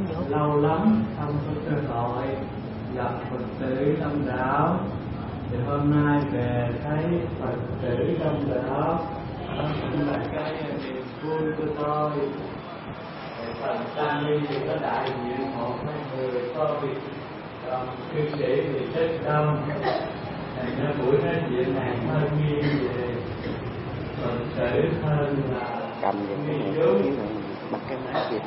lâu lắm không có cơ hội gặp Phật tử đông đảo, thì hôm nay về thấy Phật tử đông đảo, đó cũng là cái niềm vui của tôi. Phần Tam Ni thì có đại diện một hai người có việc, còn cư sĩ thì rất đông. Thành ra buổi nói chuyện này hơi nghiêng về Phật tử hơn là nghiên cứu. Bắt cái máy kia.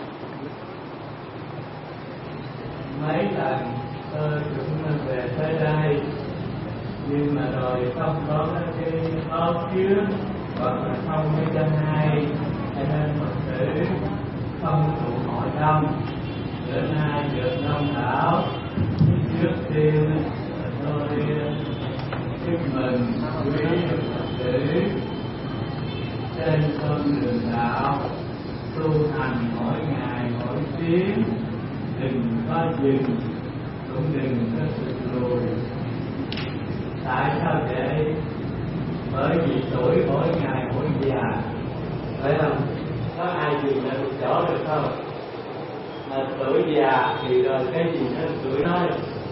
Mấy lần tôi cũng về tới đây, nhưng mà rồi không có cái ốp chứa hoặc là không có chân hay, cho nên Phật tử không tụ hội đông. Bữa nay được đông đảo, trước tiên tôi chúc mừng quý Phật tử trên con đường đạo tu hành mỗi ngày mỗi tiếng, đừng có dừng, cũng đừng có sụt lùi. Tại sao vậy? Bởi vì tuổi mỗi ngày mỗi già, phải không? Có ai dừng lại một chỗ được không? Mà tuổi già thì rồi cái gì nó tuổi nói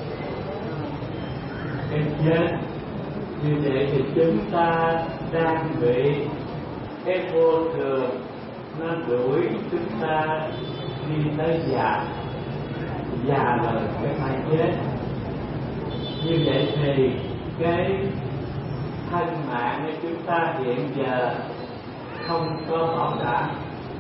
cái chết. Như vậy thì chúng ta đang bị cái vô thường nó đuổi chúng ta đi tới già. Già rồi phải chết. Như vậy thì cái thân mạng của chúng ta hiện giờ không có bảo đảm,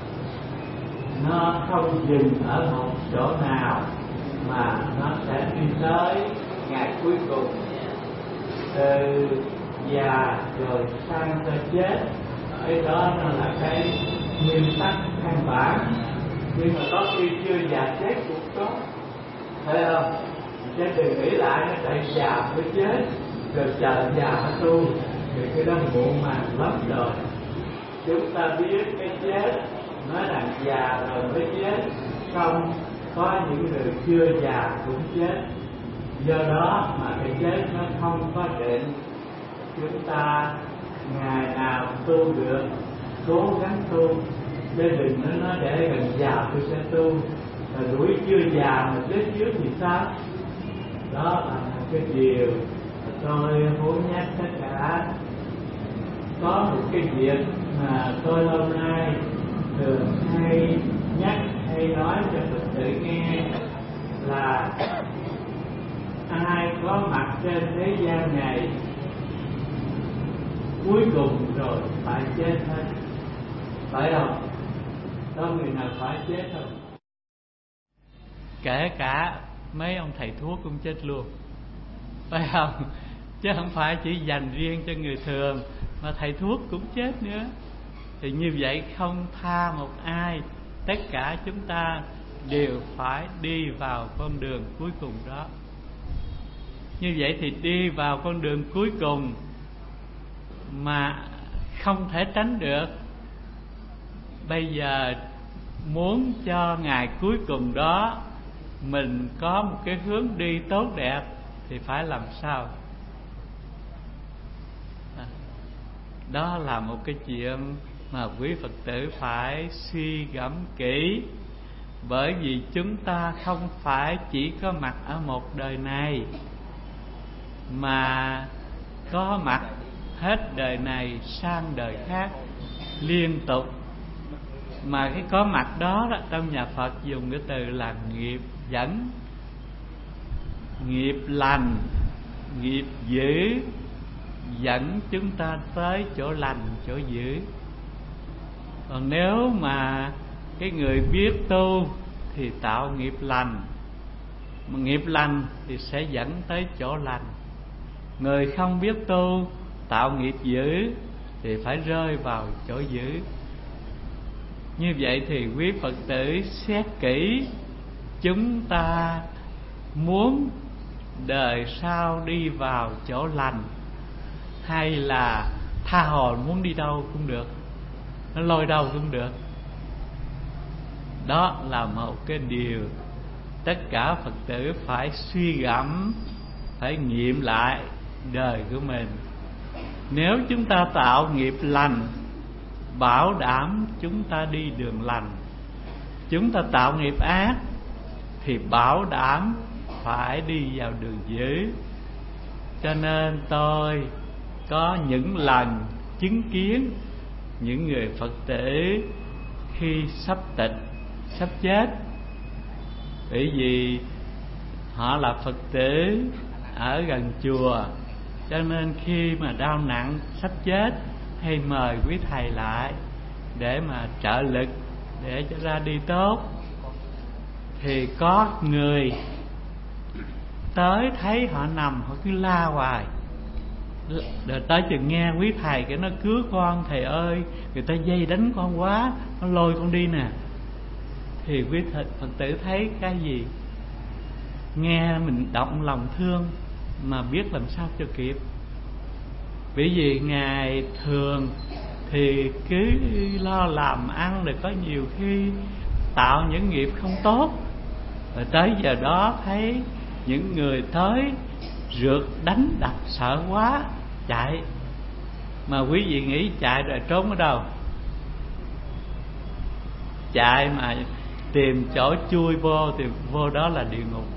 nó không dừng ở một chỗ nào, mà nó sẽ đi tới ngày cuối cùng. Từ già rồi sang tới chết, cái đó nó là cái nguyên tắc căn bản. Nhưng mà có khi chưa già chết cũng có, phải không? Chứ đừng nghĩ lại nó tại già mới chết rồi chờ già nó tu, thì cái đó muộn màng lắm rồi. Chúng ta biết cái chết nói rằng già rồi mới chết, không, có những người chưa già cũng chết. Do đó mà cái chết nó không có định. Chúng ta ngày nào tu được cố gắng tu, chứ đừng nói để gần già tôi sẽ tu, rồi đuổi chưa già mà chết trước thì sao? Đó là cái điều tôi muốn nhắc tất cả. Có một cái việc mà tôi lâu nay thường hay nhắc hay nói cho Phật tử nghe là ai có mặt trên thế gian này cuối cùng rồi phải chết hết, phải không? Có người nào phải chết không? Kể cả mấy ông thầy thuốc cũng chết luôn, phải không? Chứ không phải chỉ dành riêng cho người thường, mà thầy thuốc cũng chết nữa. Thì như vậy không tha một ai, tất cả chúng ta đều phải đi vào con đường cuối cùng đó. Như vậy thì đi vào con đường cuối cùng mà không thể tránh được. Bây giờ muốn cho ngày cuối cùng đó mình có một cái hướng đi tốt đẹp thì phải làm sao? Đó là một cái chuyện mà quý Phật tử phải suy gẫm kỹ. Bởi vì chúng ta không phải chỉ có mặt ở một đời này, mà có mặt hết đời này sang đời khác liên tục. Mà cái có mặt đó, trong nhà Phật dùng cái từ là nghiệp dẫn, nghiệp lành, nghiệp dữ dẫn chúng ta tới chỗ lành, chỗ dữ. Còn nếu mà cái người biết tu thì tạo nghiệp lành, mà nghiệp lành thì sẽ dẫn tới chỗ lành. Người không biết tu tạo nghiệp dữ thì phải rơi vào chỗ dữ. Như vậy thì quý Phật tử xét kỹ, chúng ta muốn đời sau đi vào chỗ lành, hay là tha hồ muốn đi đâu cũng được, nó lôi đâu cũng được. Đó là một cái điều tất cả Phật tử phải suy gẫm, phải nghiệm lại đời của mình. Nếu chúng ta tạo nghiệp lành, bảo đảm chúng ta đi đường lành. Chúng ta tạo nghiệp ác, thì bảo đảm phải đi vào đường dữ. Cho nên tôi có những lần chứng kiến những người Phật tử khi sắp tịch, sắp chết, bởi vì họ là Phật tử ở gần chùa, cho nên khi mà đau nặng sắp chết hay mời quý thầy lại để mà trợ lực để cho ra đi tốt. Thì có người tới thấy họ nằm, họ cứ la hoài, rồi tới chừng nghe quý thầy cái nó cứu con, thầy ơi người ta dây đánh con quá, nó lôi con đi nè. Thì quý Phật tử thấy cái gì? Nghe mình động lòng thương mà biết làm sao cho kịp. Bởi vì ngày thường thì cứ lo làm ăn, rồi có nhiều khi tạo những nghiệp không tốt, rồi tới giờ đó thấy những người tới rượt đánh đập sợ quá chạy. Mà quý vị nghĩ chạy rồi trốn ở đâu? Chạy mà tìm chỗ chui vô thì vô đó là địa ngục.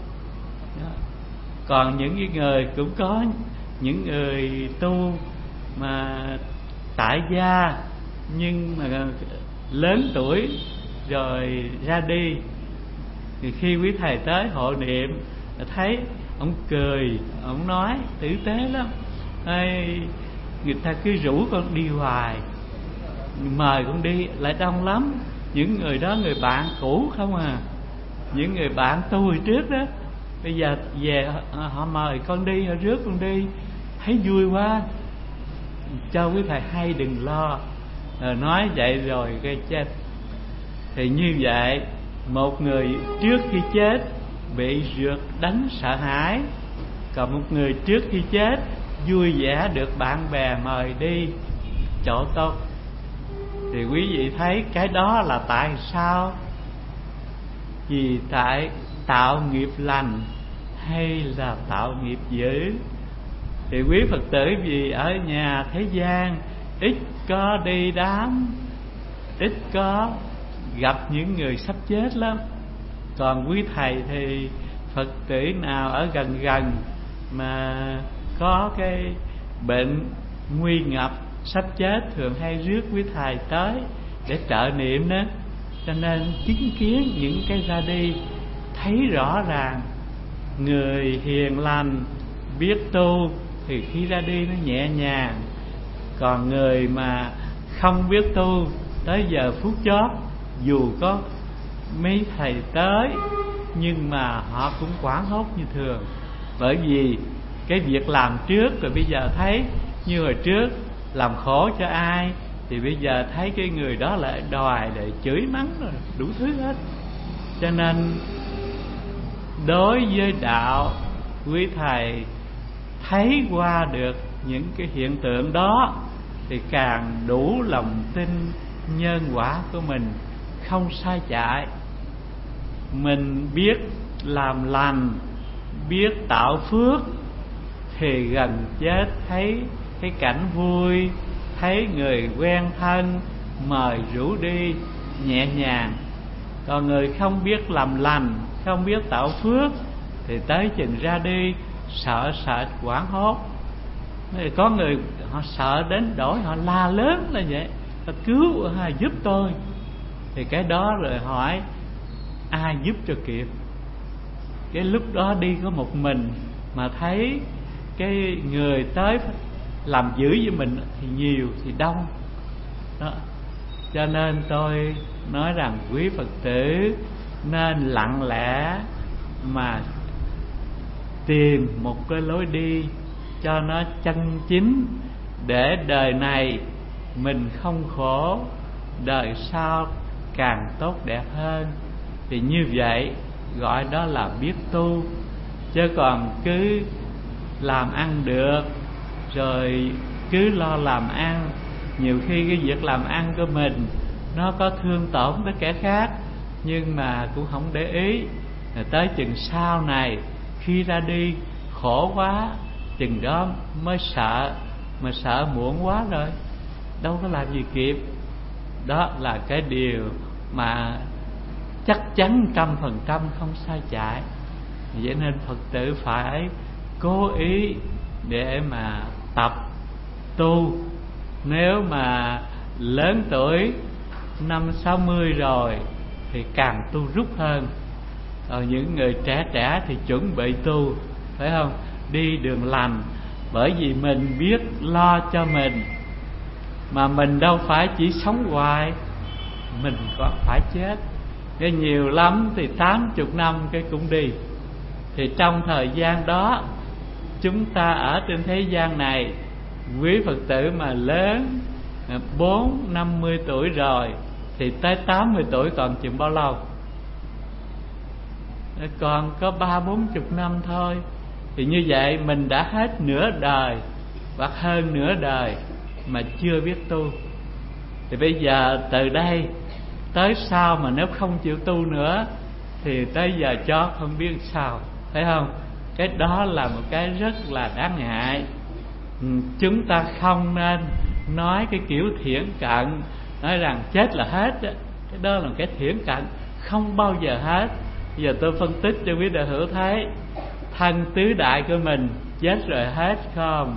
Còn những cái người, cũng có những người tu mà tại gia nhưng mà lớn tuổi rồi ra đi, thì khi quý thầy tới hộ niệm thấy ông cười, ông nói tử tế lắm. Ê, người ta cứ rủ con đi hoài, mời con đi lại đông lắm. Những người đó người bạn cũ không à, những người bạn tu hồi trước đó, bây giờ về họ mời con đi, họ rước con đi, thấy vui quá. Cho quý thầy hay đừng lo. Nói vậy rồi gây chết. Thì như vậy, một người trước khi chết bị rượt đánh sợ hãi, còn một người trước khi chết vui vẻ được bạn bè mời đi chỗ tốt. Thì quý vị thấy cái đó là tại sao? Vì tại tạo nghiệp lành hay là tạo nghiệp dữ? Thì quý Phật tử vì ở nhà thế gian ít có đi đám, ít có gặp những người sắp chết lắm. Còn quý thầy thì Phật tử nào ở gần gần mà có cái bệnh nguy ngập sắp chết thường hay rước quý thầy tới để trợ niệm đó. Cho nên chứng kiến những cái ra đi, thấy rõ ràng người hiền lành biết tu thì khi ra đi nó nhẹ nhàng. Còn người mà không biết tu, tới giờ phút chót dù có mấy thầy tới nhưng mà họ cũng hoảng hốt như thường. Bởi vì cái việc làm trước rồi bây giờ thấy như hồi trước làm khổ cho ai, thì bây giờ thấy cái người đó lại đòi để chửi mắng rồi đủ thứ hết. Cho nên đối với đạo, quý thầy thấy qua được những cái hiện tượng đó thì càng đủ lòng tin nhân quả của mình không sai chạy. Mình biết làm lành, biết tạo phước, thì gần chết thấy cái cảnh vui, thấy người quen thân mời rủ đi nhẹ nhàng. Còn người không biết làm lành, không biết tạo phước thì tới chừng ra đi sợ sệt hoảng hốt. Có người họ sợ đến đổi họ la lớn là vậy, họ cứu hay giúp tôi. Thì cái đó rồi hỏi ai giúp cho kịp. Cái lúc đó đi có một mình mà thấy cái người tới làm dữ với mình thì nhiều thì đông đó. Cho nên tôi nói rằng quý Phật tử nên lặng lẽ mà tìm một cái lối đi cho nó chân chính, để đời này mình không khổ, đời sau càng tốt đẹp hơn. Thì như vậy gọi đó là biết tu. Chứ còn cứ làm ăn được rồi cứ lo làm ăn, nhiều khi cái việc làm ăn của mình nó có thương tổn tới kẻ khác nhưng mà cũng không để ý. Rồi tới chừng sau này khi ra đi khổ quá, chừng đó mới sợ, mà sợ muộn quá rồi, đâu có làm gì kịp. Đó là cái điều mà chắc chắn 100% không sai chạy. Vậy nên Phật tử phải cố ý để mà tập tu. Nếu mà lớn tuổi 50-60 rồi thì càng tu rút hơn. Còn những người trẻ thì chuẩn bị tu, phải không? Đi đường lành. Bởi vì mình biết lo cho mình, mà mình đâu phải chỉ sống hoài, mình còn phải chết. Cái nhiều lắm thì 80 năm cái cũng đi. Thì trong thời gian đó chúng ta ở trên thế gian này, quý Phật tử mà lớn 40-50 tuổi rồi thì tới 80 tuổi còn chừng bao lâu? Còn có 30-40 năm thôi. Thì như vậy mình đã hết nửa đời hoặc hơn nửa đời mà chưa biết tu. Thì bây giờ từ đây tới sau mà nếu không chịu tu nữa thì tới giờ chót không biết sao, phải không? Cái đó là một cái rất là đáng ngại. Chúng ta không nên nói cái kiểu thiển cận, nói rằng chết là hết. Cái đó là cái thiển cận, không bao giờ hết. Bây giờ tôi phân tích cho quý đạo hữu thấy thân tứ đại của mình chết rồi hết không?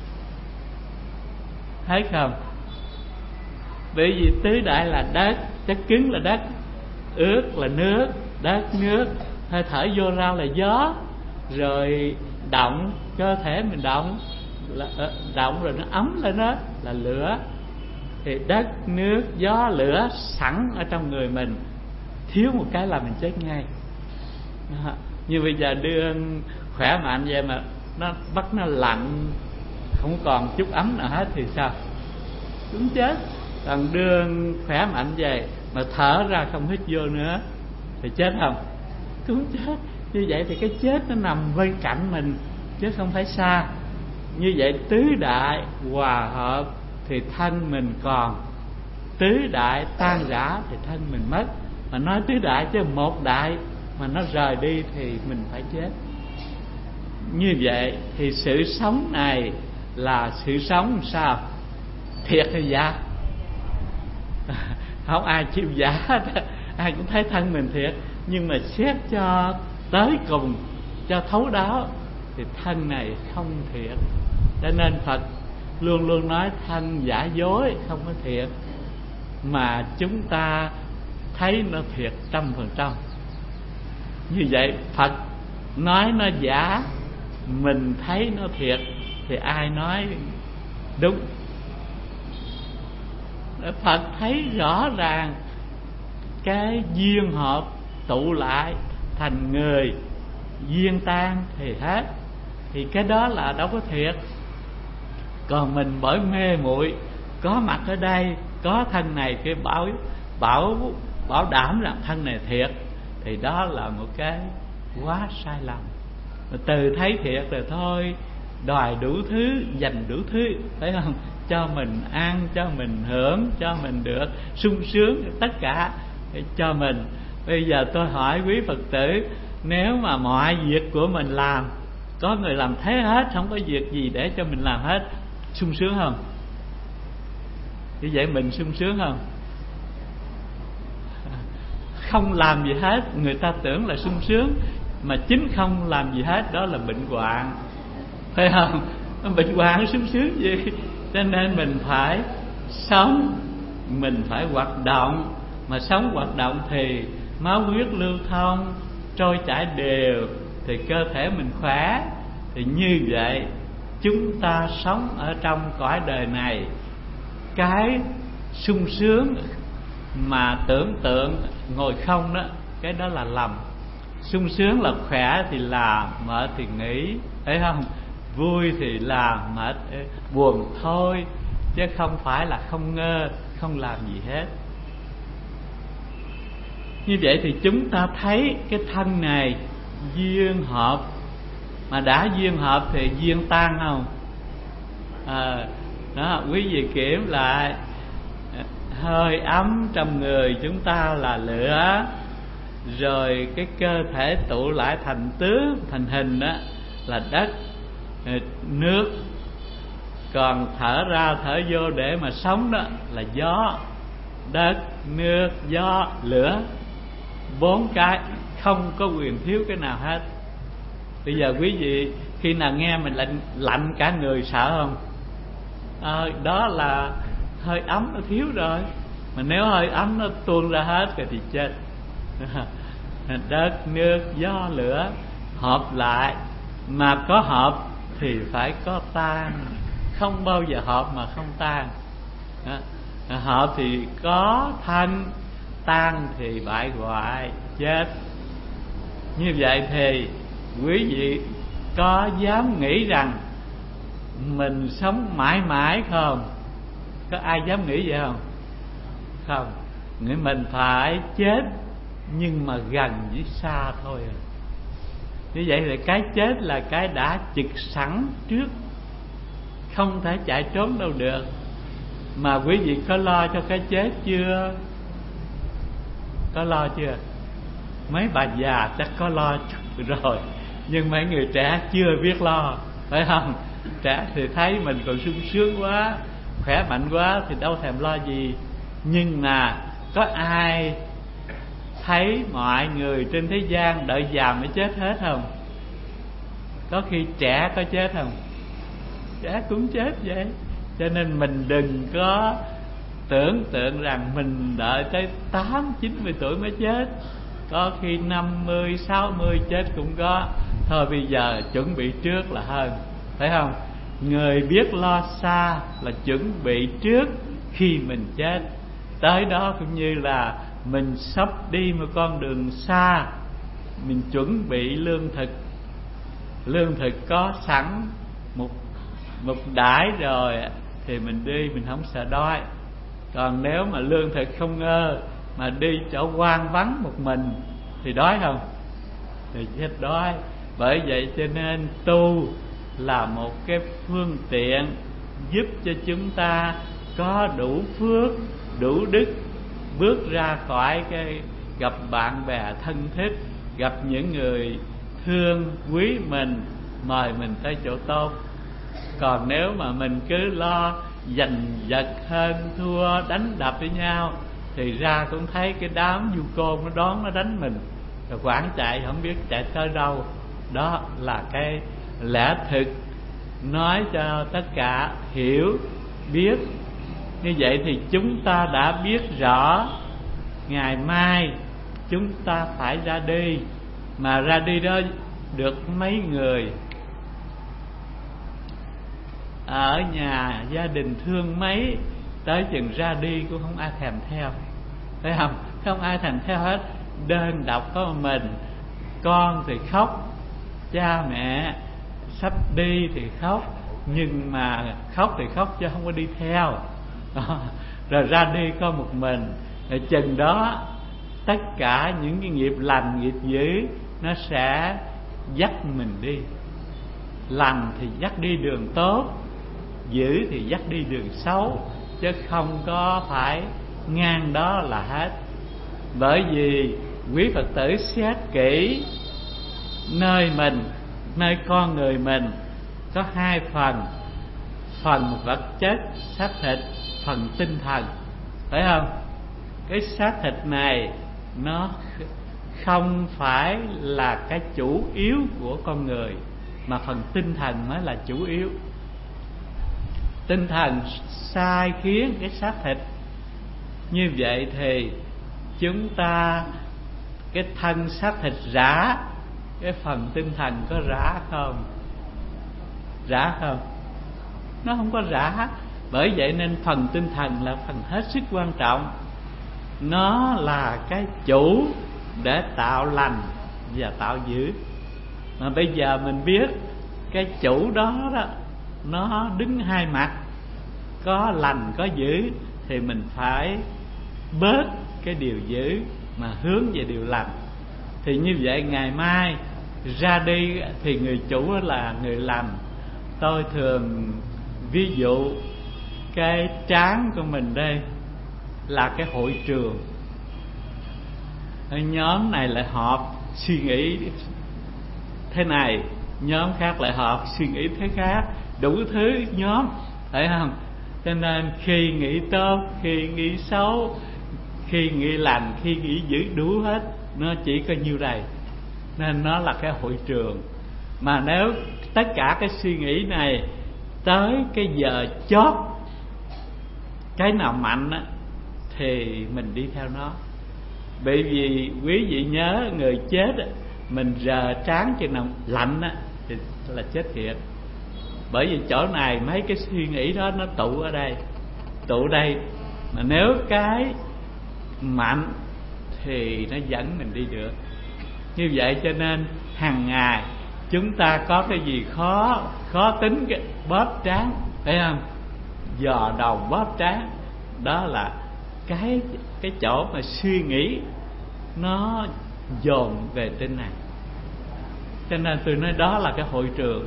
Hết không? Bởi vì tứ đại là đất, chất cứng là đất, ướt là nước, đất nước, hơi thở vô ra là gió, rồi động, cơ thể mình động rồi nó ấm lên đó là lửa. Thì đất, nước, gió, lửa sẵn ở trong người mình, thiếu một cái là mình chết ngay. Như bây giờ đương khỏe mạnh vậy mà nó bắt nó lạnh, không còn chút ấm nào hết thì sao? Cũng chết. Còn đương khỏe mạnh vậy mà thở ra không hít vô nữa thì chết không? Cũng chết. Như vậy thì cái chết nó nằm bên cạnh mình chứ không phải xa. Như vậy tứ đại hòa hợp thì thân mình còn, tứ đại tan rã thì thân mình mất. Mà nói tứ đại chứ một đại mà nó rời đi thì mình phải chết. Như vậy thì sự sống này là sự sống sao? Thiệt hay giả? Không ai chịu giả hết. Ai cũng thấy thân mình thiệt. Nhưng mà xét cho tới cùng, cho thấu đáo thì thân này không thiệt. Cho nên Phật luôn luôn nói thân giả dối, không có thiệt. Mà chúng ta thấy nó thiệt 100%. Như vậy Phật nói nó giả, mình thấy nó thiệt thì ai nói đúng? Phật thấy rõ ràng cái duyên hợp tụ lại thành người, duyên tan thì hết, thì cái đó là đâu có thiệt. Còn mình bởi mê muội có mặt ở đây, có thân này cái bảo đảm rằng thân này thiệt, thì đó là một cái quá sai lầm. Từ thấy thiệt rồi thôi đòi đủ thứ, dành đủ thứ, phải không? Cho mình ăn, cho mình hưởng, cho mình được sung sướng, tất cả cho mình. Bây giờ tôi hỏi quý Phật tử, nếu mà mọi việc của mình làm, có người làm thế hết, không có việc gì để cho mình làm hết, sung sướng không? Như vậy mình sung sướng không? Không làm gì hết người ta tưởng là sung sướng, mà chính không làm gì hết đó là bệnh hoạn, phải không? Bệnh hoạn sung sướng gì? Cho nên mình phải sống, mình phải hoạt động. Mà sống hoạt động thì máu huyết lưu thông, trôi chảy đều, thì cơ thể mình khỏe. Thì như vậy chúng ta sống ở trong cõi đời này, cái sung sướng mà tưởng tượng ngồi không đó, cái đó là lầm. Sung sướng là khỏe thì làm, mệt thì nghỉ, thấy không? Vui thì làm, mệt buồn thôi, chứ không phải là không ngơ, không làm gì hết. Như vậy thì chúng ta thấy cái thân này duyên hợp, mà đã duyên hợp thì duyên tan không? Đó, quý vị kiểm lại, hơi ấm trong người chúng ta là lửa, rồi cái cơ thể tụ lại thành tướng, thành hình đó là đất, nước, còn thở ra thở vô để mà sống đó là gió, đất, nước, gió, lửa. 4 cái, không có quyền thiếu cái nào hết. Bây giờ quý vị khi nào nghe mình lạnh cả người sợ không? Đó là hơi ấm nó thiếu rồi. Mà nếu hơi ấm nó tuôn ra hết rồi thì chết. Đất, nước, gió, lửa hợp lại. Mà có hợp thì phải có tan, không bao giờ hợp mà không tan. Hợp thì có thân, tan thì bại hoại, chết. Như vậy thì quý vị có dám nghĩ rằng mình sống mãi mãi không? Có ai dám nghĩ vậy không? Không. Nghĩ mình phải chết, nhưng mà gần với xa thôi. Như vậy thì cái chết là cái đã trực sẵn trước, không thể chạy trốn đâu được. Mà quý vị có lo cho cái chết chưa? Có lo chưa? Mấy bà già chắc có lo rồi, nhưng mấy người trẻ chưa biết lo, phải không? Trẻ thì thấy mình còn sung sướng quá, khỏe mạnh quá thì đâu thèm lo gì. Nhưng mà có ai thấy mọi người trên thế gian đợi già mới chết hết không? Có khi trẻ có chết không? Trẻ cũng chết vậy. Cho nên mình đừng có tưởng tượng rằng mình đợi tới 80-90 tuổi mới chết. Có khi 50-60 chết cũng có. Thôi bây giờ chuẩn bị trước là hơn, phải không? Người biết lo xa là chuẩn bị trước khi mình chết. Tới đó cũng như là mình sắp đi một con đường xa, mình chuẩn bị lương thực. Lương thực có sẵn một đãi rồi thì mình đi, mình không sợ đói. Còn nếu mà lương thực không ngơ mà đi chỗ hoang vắng một mình thì đói không? Thì chết đói. Bởi vậy cho nên tu là một cái phương tiện giúp cho chúng ta có đủ phước, đủ đức, bước ra khỏi cái gặp bạn bè thân thích, gặp những người thương quý mình, mời mình tới chỗ tốt. Còn nếu mà mình cứ lo giành giật, hơn thua, đánh đập với nhau thì ra cũng thấy cái đám du côn nó đón nó đánh mình, rồi quảng chạy không biết chạy tới đâu. Đó là cái lẽ thực nói cho tất cả hiểu biết. Như vậy thì chúng ta đã biết rõ ngày mai chúng ta phải ra đi. Mà ra đi đó được mấy người, ở nhà gia đình thương mấy, tới chừng ra đi cũng không ai thèm theo, phải không? Không ai thèm theo hết, đơn độc có mình. Con thì khóc, cha mẹ sắp đi thì khóc, nhưng mà khóc thì khóc chứ không có đi theo. Rồi ra đi có một mình. Rồi chừng đó tất cả những cái nghiệp lành nghiệp dữ nó sẽ dắt mình đi. Lành thì dắt đi đường tốt, dữ thì dắt đi đường xấu, chứ không có phải ngang đó là hết. Bởi vì quý Phật tử xét kỹ nơi mình, nơi con người mình có hai phần. Phần vật chất xác thịt, phần tinh thần, phải không? Cái xác thịt này nó không phải là cái chủ yếu của con người, mà phần tinh thần mới là chủ yếu. Tinh thần sai khiến cái xác thịt. Như vậy thì chúng ta, cái thân xác thịt rã, cái phần tinh thần có rã không? Rã không? Nó không có rã. Bởi vậy nên phần tinh thần là phần hết sức quan trọng. Nó là cái chủ để tạo lành và tạo dữ. Mà bây giờ mình biết cái chủ đó đó, nó đứng hai mặt, có lành có dữ, thì mình phải bớt cái điều dữ mà hướng về điều lành. Thì như vậy ngày mai ra đi thì người chủ là người lành. Tôi thường ví dụ cái trán của mình đây là cái hội trường. Nhóm này lại họp suy nghĩ thế này, nhóm khác lại họp suy nghĩ thế khác, đủ thứ nhóm, phải không? Cho nên khi nghĩ tốt, khi nghĩ xấu, khi nghĩ lành, khi nghĩ dữ, đủ hết. nó chỉ có nhiêu đây, nên nó là cái hội trường. Mà nếu tất cả cái suy nghĩ này tới cái giờ chót, cái nào mạnh á, thì mình đi theo nó. Bởi vì quý vị nhớ, người chết á, mình rờ trán chừng nào lạnh á, thì là chết thiệt. Bởi vì chỗ này mấy cái suy nghĩ đó nó tụ ở đây, tụ đây. Mà nếu cái mạnh thì nó dẫn mình đi được. Như vậy cho nên hàng ngày chúng ta có cái gì khó tính, cái bóp trán, thấy không? Dò đầu bóp trán, đó là cái chỗ mà suy nghĩ nó dồn về trên này. Cho nên tôi nói đó là cái hội trường.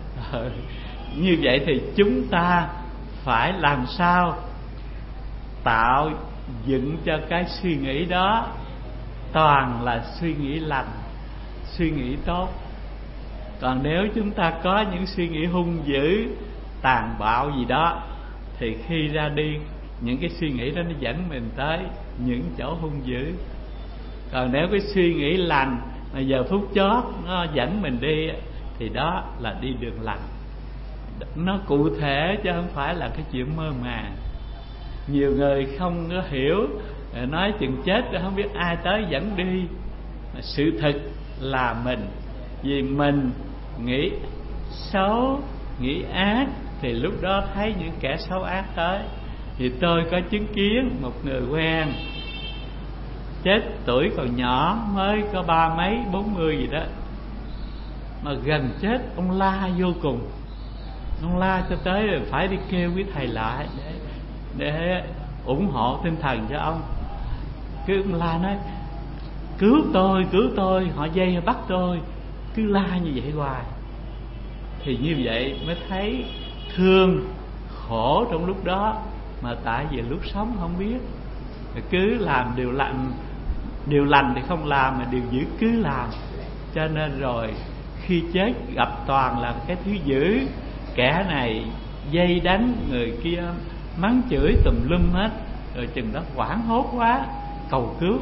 Như vậy thì chúng ta phải làm sao tạo dựng cho cái suy nghĩ đó toàn là suy nghĩ lành, suy nghĩ tốt. Còn nếu chúng ta có những suy nghĩ hung dữ, tàn bạo gì đó, thì khi ra đi, những cái suy nghĩ đó nó dẫn mình tới những chỗ hung dữ. Còn nếu cái suy nghĩ lành mà giờ phút chót nó dẫn mình đi, thì đó là đi đường lành. Nó cụ thể chứ không phải là cái chuyện mơ màng. Nhiều người không có hiểu, nói chừng chết không biết ai tới dẫn đi. Sự thật là mình, vì mình nghĩ xấu, nghĩ ác, thì lúc đó thấy những kẻ xấu ác tới. Thì tôi có chứng kiến một người quen chết tuổi còn nhỏ, mới có 30 mấy 40 gì đó, mà gần chết ông la vô cùng. Ông la cho tới rồi phải đi kêu quý thầy lại để ủng hộ tinh thần cho ông. Cứ ông la nói cứu tôi, họ dây họ bắt tôi, cứ la như vậy hoài. Thì như vậy mới thấy thương khổ trong lúc đó, mà tại vì lúc sống không biết, cứ làm điều lành thì không làm, mà điều dữ cứ làm. Cho nên rồi khi chết gặp toàn là cái thứ dữ, kẻ này dây đánh, người kia mắng chửi tùm lum hết. Rồi chừng đó hoảng hốt quá, cầu cứu.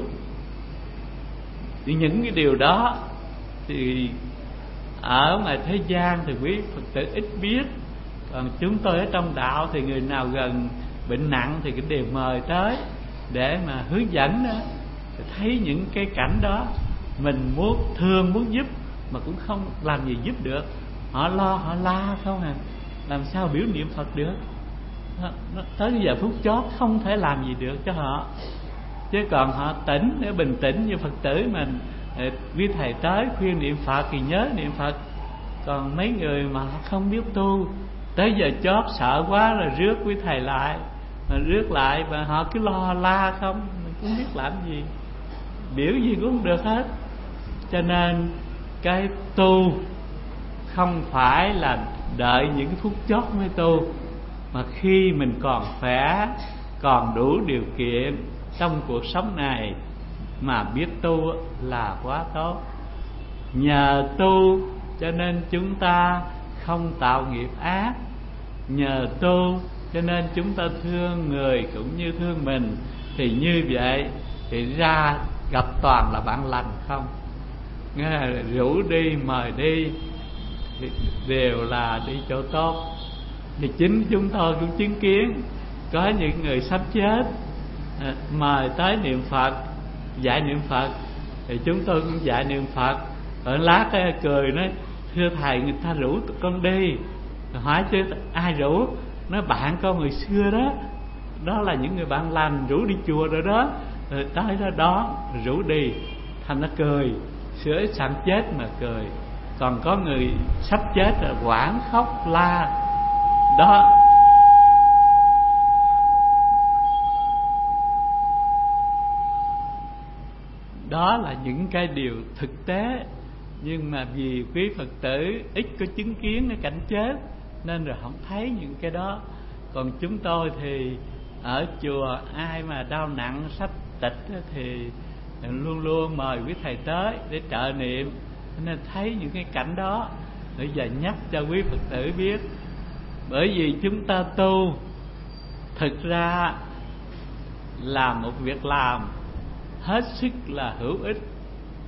Thì những cái điều đó thì ở ngoài thế gian thì quý Phật tử ít biết. Còn chúng tôi ở trong đạo thì người nào gần bệnh nặng thì cũng đều mời tới để mà hướng dẫn đó. Thấy những cái cảnh đó, mình muốn thương, muốn giúp mà cũng không làm gì giúp được. Họ lo, họ la không à, làm sao biểu niệm Phật được. Nó tới giờ phút chót không thể làm gì được cho họ. Chứ còn họ tỉnh, để bình tĩnh như Phật tử mình, quý thầy tới khuyên niệm Phật thì nhớ niệm Phật. Còn mấy người mà không biết tu, tới giờ chót sợ quá rồi rước quý thầy lại, mà rước lại và họ cứ lo la không, mình cũng biết làm gì, biểu gì cũng không được hết. Cho nên cái tu không phải là đợi những phút chót mới tu, mà khi mình còn khỏe, còn đủ điều kiện trong cuộc sống này mà biết tu là quá tốt. Nhờ tu cho nên chúng ta không tạo nghiệp ác, nhờ tu cho nên chúng ta thương người cũng như thương mình. Thì như vậy thì ra gặp toàn là bạn lành không, nghe là rủ đi mời đi thì đều là đi chỗ tốt. Thì chính chúng tôi cũng chứng kiến có những người sắp chết mời tới niệm Phật, dạy niệm Phật, thì chúng tôi cũng dạy niệm Phật. Ở lát cười nói thưa thầy, người ta rủ con đi. Hỏi chứ ai rủ? Nói bạn con người xưa đó, đó là những người bạn lành rủ đi chùa rồi đó. Rồi tới đó đón rủ đi, thành nó cười, sửa sẵn chết mà cười. Còn có người sắp chết rồi quảng khóc la đó. Đó là những cái điều thực tế. Nhưng mà vì quý Phật tử ít có chứng kiến cái cảnh chết nên rồi không thấy những cái đó. Còn chúng tôi thì ở chùa ai mà đau nặng sắp tịch thì luôn luôn mời quý thầy tới để trợ niệm, nên thấy những cái cảnh đó. Bây giờ nhắc cho quý Phật tử biết, bởi vì chúng ta tu thực ra là một việc làm hết sức là hữu ích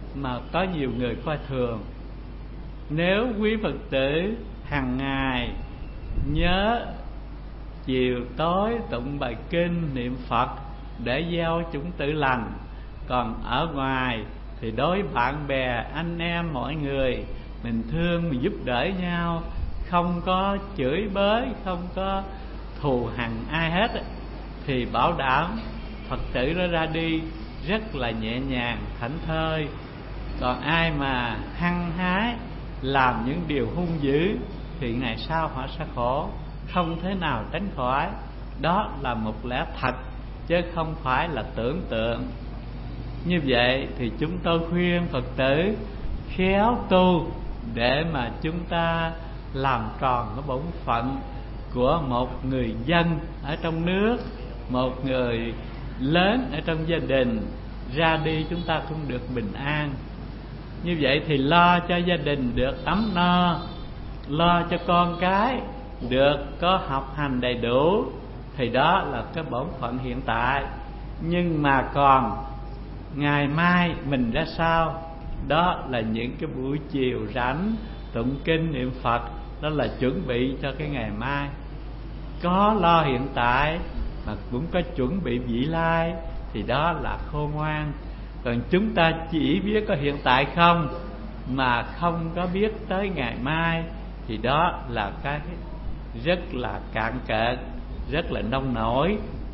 mà có nhiều người coi thường. Nếu quý Phật tử hàng ngày nhớ chiều tối tụng bài kinh niệm Phật để gieo chúng tự lành, còn ở ngoài thì đối bạn bè anh em mọi người mình thương, mình giúp đỡ nhau, không có chửi bới, không có thù hằn ai hết, thì bảo đảm Phật tử đó ra đi rất là nhẹ nhàng, thảnh thơi. Còn ai mà hăng hái làm những điều hung dữ thì ngày sau họ sẽ khổ, không thể nào tránh khỏi. Đó là một lẽ thật chứ không phải là tưởng tượng. Như vậy thì chúng tôi khuyên Phật tử khéo tu để mà chúng ta làm tròn cái bổn phận của một người dân ở trong nước, một người lớn ở trong gia đình. Ra đi chúng ta cũng được bình an. Như vậy thì lo cho gia đình được ấm no, lo cho con cái được có học hành đầy đủ, thì đó là cái bổn phận hiện tại. Nhưng mà còn ngày mai mình ra sao, đó là những cái buổi chiều rảnh tụng kinh niệm Phật, đó là chuẩn bị cho cái ngày mai. Có lo hiện tại mà cũng có chuẩn bị vị lai, thì đó là khôn ngoan. Còn chúng ta chỉ biết có hiện tại không mà không có biết tới ngày mai, thì đó là cái rất là cạn cợt, rất là nông nổi.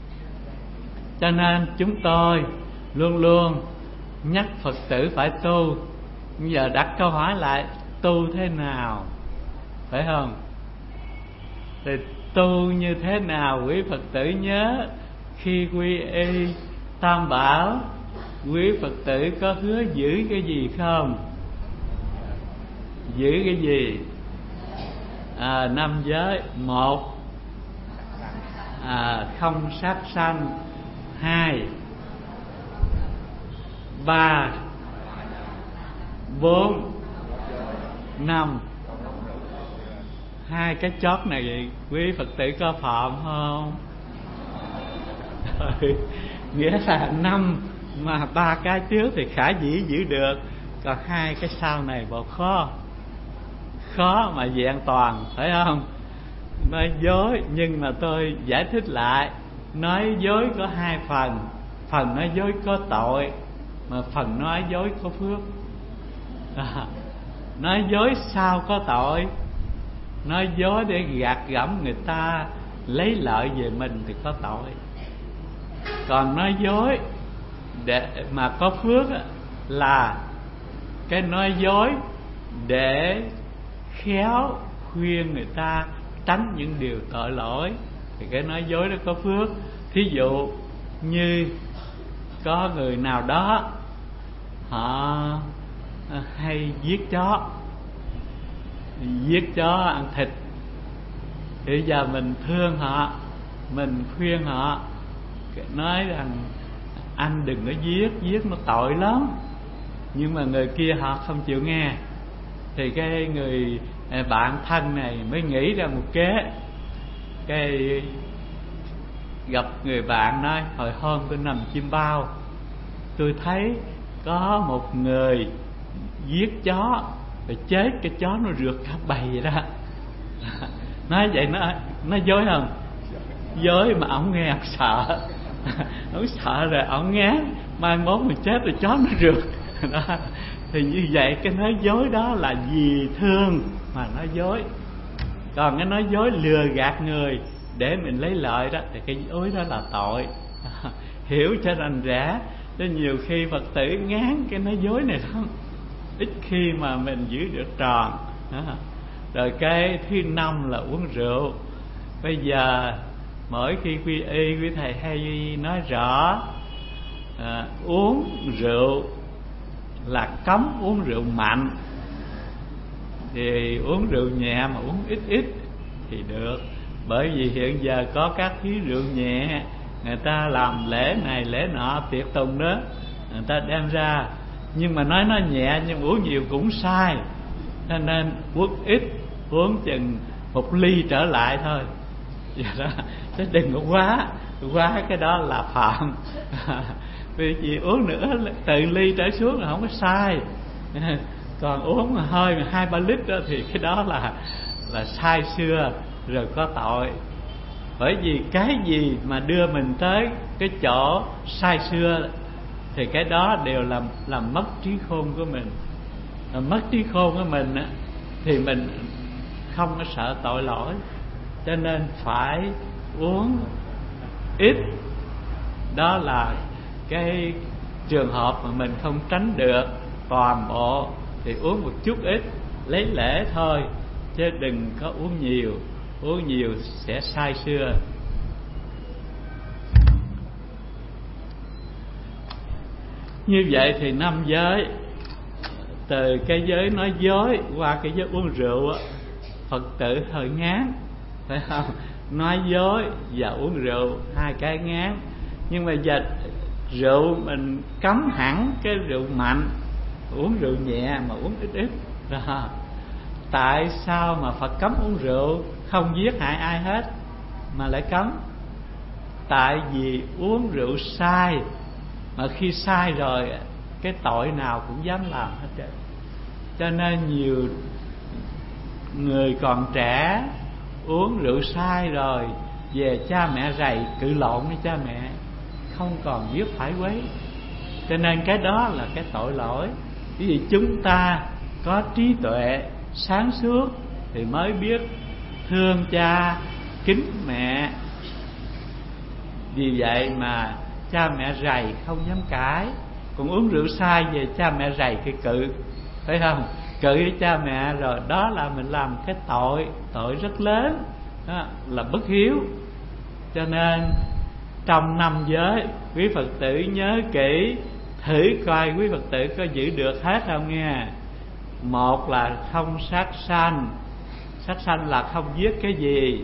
Cho nên chúng tôi luôn luôn nhắc Phật tử phải tu. Bây giờ đặt câu hỏi lại, tu thế nào, phải không? Thì tu như thế nào quý Phật tử nhớ, khi quy y Tam Bảo, quý Phật tử có hứa giữ cái gì không? Giữ cái gì? 5 giới. 1, không sát sanh. 2, 3, 4, 5. 2 cái chót này quý Phật tử có phạm không? Nghĩa là 5 mà 3 cái trước thì khả dĩ giữ được, còn 2 cái sau này bộ khó mà vẹn toàn, phải không? Nói dối, nhưng mà tôi giải thích lại. Nói dối có 2 phần. Phần nói dối có tội, mà phần nói dối có phước. Nói dối sao có tội? Nói dối để gạt gẫm người ta, lấy lợi về mình thì có tội. Còn nói dối để mà có phước là cái nói dối để khéo khuyên người ta tránh những điều tội lỗi, thì cái nói dối đó có phước. Thí dụ như có người nào đó họ hay giết chó ăn thịt, thì giờ mình thương họ, mình khuyên họ, nói rằng anh đừng có giết nó tội lắm. Nhưng mà người kia họ không chịu nghe, thì cái người bạn thân này mới nghĩ ra một kế. Cái gặp người bạn nói, hồi hôm tôi nằm chim bao, tôi thấy có một người giết chó rồi chết, cái chó nó rượt cả bầy vậy đó. Nói vậy nó dối không? Dối, mà ổng nghe ổng sợ. Ổng sợ rồi ổng ngán, mai mốt mình chết rồi chó nó rượt đó. Thì như vậy cái nói dối đó là vì thương mà nói dối. Còn cái nói dối lừa gạt người để mình lấy lợi đó, thì cái dối đó là tội. Hiểu cho rành rẽ. Chứ nhiều khi Phật tử ngán cái nói dối này lắm, ít khi mà mình giữ được tròn đó. Rồi cái thứ 5 là uống rượu. Bây giờ mỗi khi quy y, quý thầy hay nói rõ uống rượu là cấm uống rượu mạnh, thì uống rượu nhẹ mà uống ít thì được. Bởi vì hiện giờ có các thí rượu nhẹ, người ta làm lễ này lễ nọ tiệc tùng đó, người ta đem ra. Nhưng mà nói nó nhẹ nhưng uống nhiều cũng sai. Cho nên uống ít, uống chừng 1 ly trở lại thôi. Vậy đó, chứ đừng có quá cái đó là phạm. vì uống nữa từ ly trở xuống là không có sai. Còn uống mà hơi 2-3 lít đó thì cái đó là sai xưa rồi, có tội. Bởi vì cái gì mà đưa mình tới cái chỗ sai xưa thì cái đó đều làm mất trí khôn của mình. Mất trí khôn của mình á, thì mình không có sợ tội lỗi, cho nên phải uống ít. Đó là cái trường hợp mà mình không tránh được toàn bộ thì uống một chút ít, lấy lễ thôi, chứ đừng có uống nhiều. Uống nhiều sẽ sai xưa. Như vậy thì 5 giới, từ cái giới nói dối qua cái giới uống rượu á, Phật tử hơi ngán, phải không? Nói dối và uống rượu hai cái ngán. Nhưng mà giờ rượu mình cấm hẳn cái rượu mạnh, uống rượu nhẹ mà uống ít ít đó. Tại sao mà Phật cấm uống rượu, không giết hại ai hết mà lại cấm? Tại vì uống rượu sai, mà khi sai rồi cái tội nào cũng dám làm hết trơn. Cho nên nhiều người còn trẻ uống rượu sai rồi về cha mẹ rầy cự lộn với cha mẹ, không còn biết phải quấy. Cho nên cái đó là cái tội lỗi. Vì chúng ta có trí tuệ sáng suốt thì mới biết thương cha kính mẹ. Vì vậy mà cha mẹ rầy không dám cãi. Còn uống rượu sai về cha mẹ rầy cái cự, phải không? Cự với cha mẹ rồi, đó là mình làm cái tội rất lớn đó, là bất hiếu. Cho nên trong 5 giới, quý Phật tử nhớ kỹ, thử coi quý Phật tử có giữ được hết không nghe. Một là không sát sanh. Sát sanh là không giết cái gì.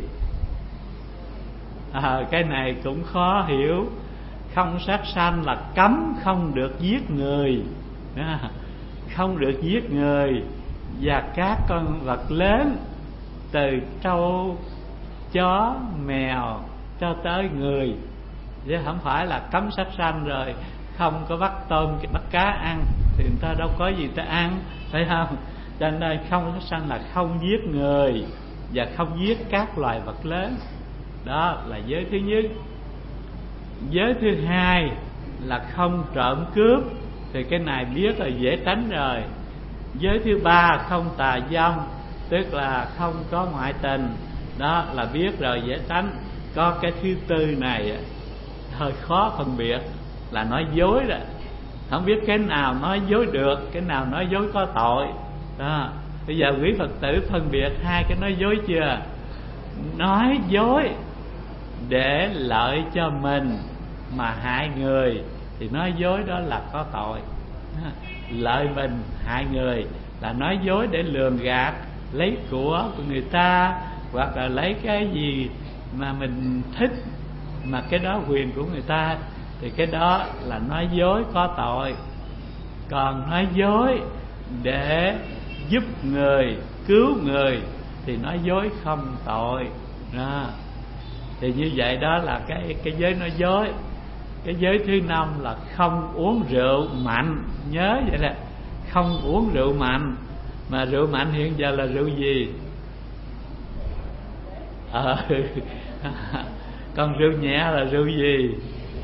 Cái này cũng khó hiểu. Không sát sanh là cấm không được giết người, không được giết người và các con vật lớn, từ trâu, chó, mèo cho tới người. Chứ không phải là cấm sát sanh rồi không có bắt tôm bắt cá ăn thì người ta đâu có gì ta ăn, phải không? Cho nên không sát sanh là không giết người và không giết các loài vật lớn. Đó là giới thứ nhất. Giới thứ hai là không trộm cướp, thì cái này biết là dễ tránh rồi. Giới thứ ba không tà dâm, tức là không có ngoại tình, đó là biết rồi, dễ tránh. Có cái thứ tư này hơi khó phân biệt, là nói dối rồi. Không biết cái nào nói dối được, cái nào nói dối có tội đó. Bây giờ quý Phật tử phân biệt hai cái nói dối chưa? Nói dối để lợi cho mình mà hại người thì nói dối đó là có tội. Lợi mình hại người là nói dối để lường gạt, lấy của người ta, hoặc là lấy cái gì mà mình thích mà cái đó quyền của người ta, thì cái đó là nói dối có tội. Còn nói dối để giúp người, cứu người thì nói dối không tội đó. Thì như vậy đó là cái giới nói dối. Cái giới thứ năm là không uống rượu mạnh. Nhớ vậy là không uống rượu mạnh. Mà rượu mạnh hiện giờ là rượu gì? Còn rượu nhẹ là rượu gì?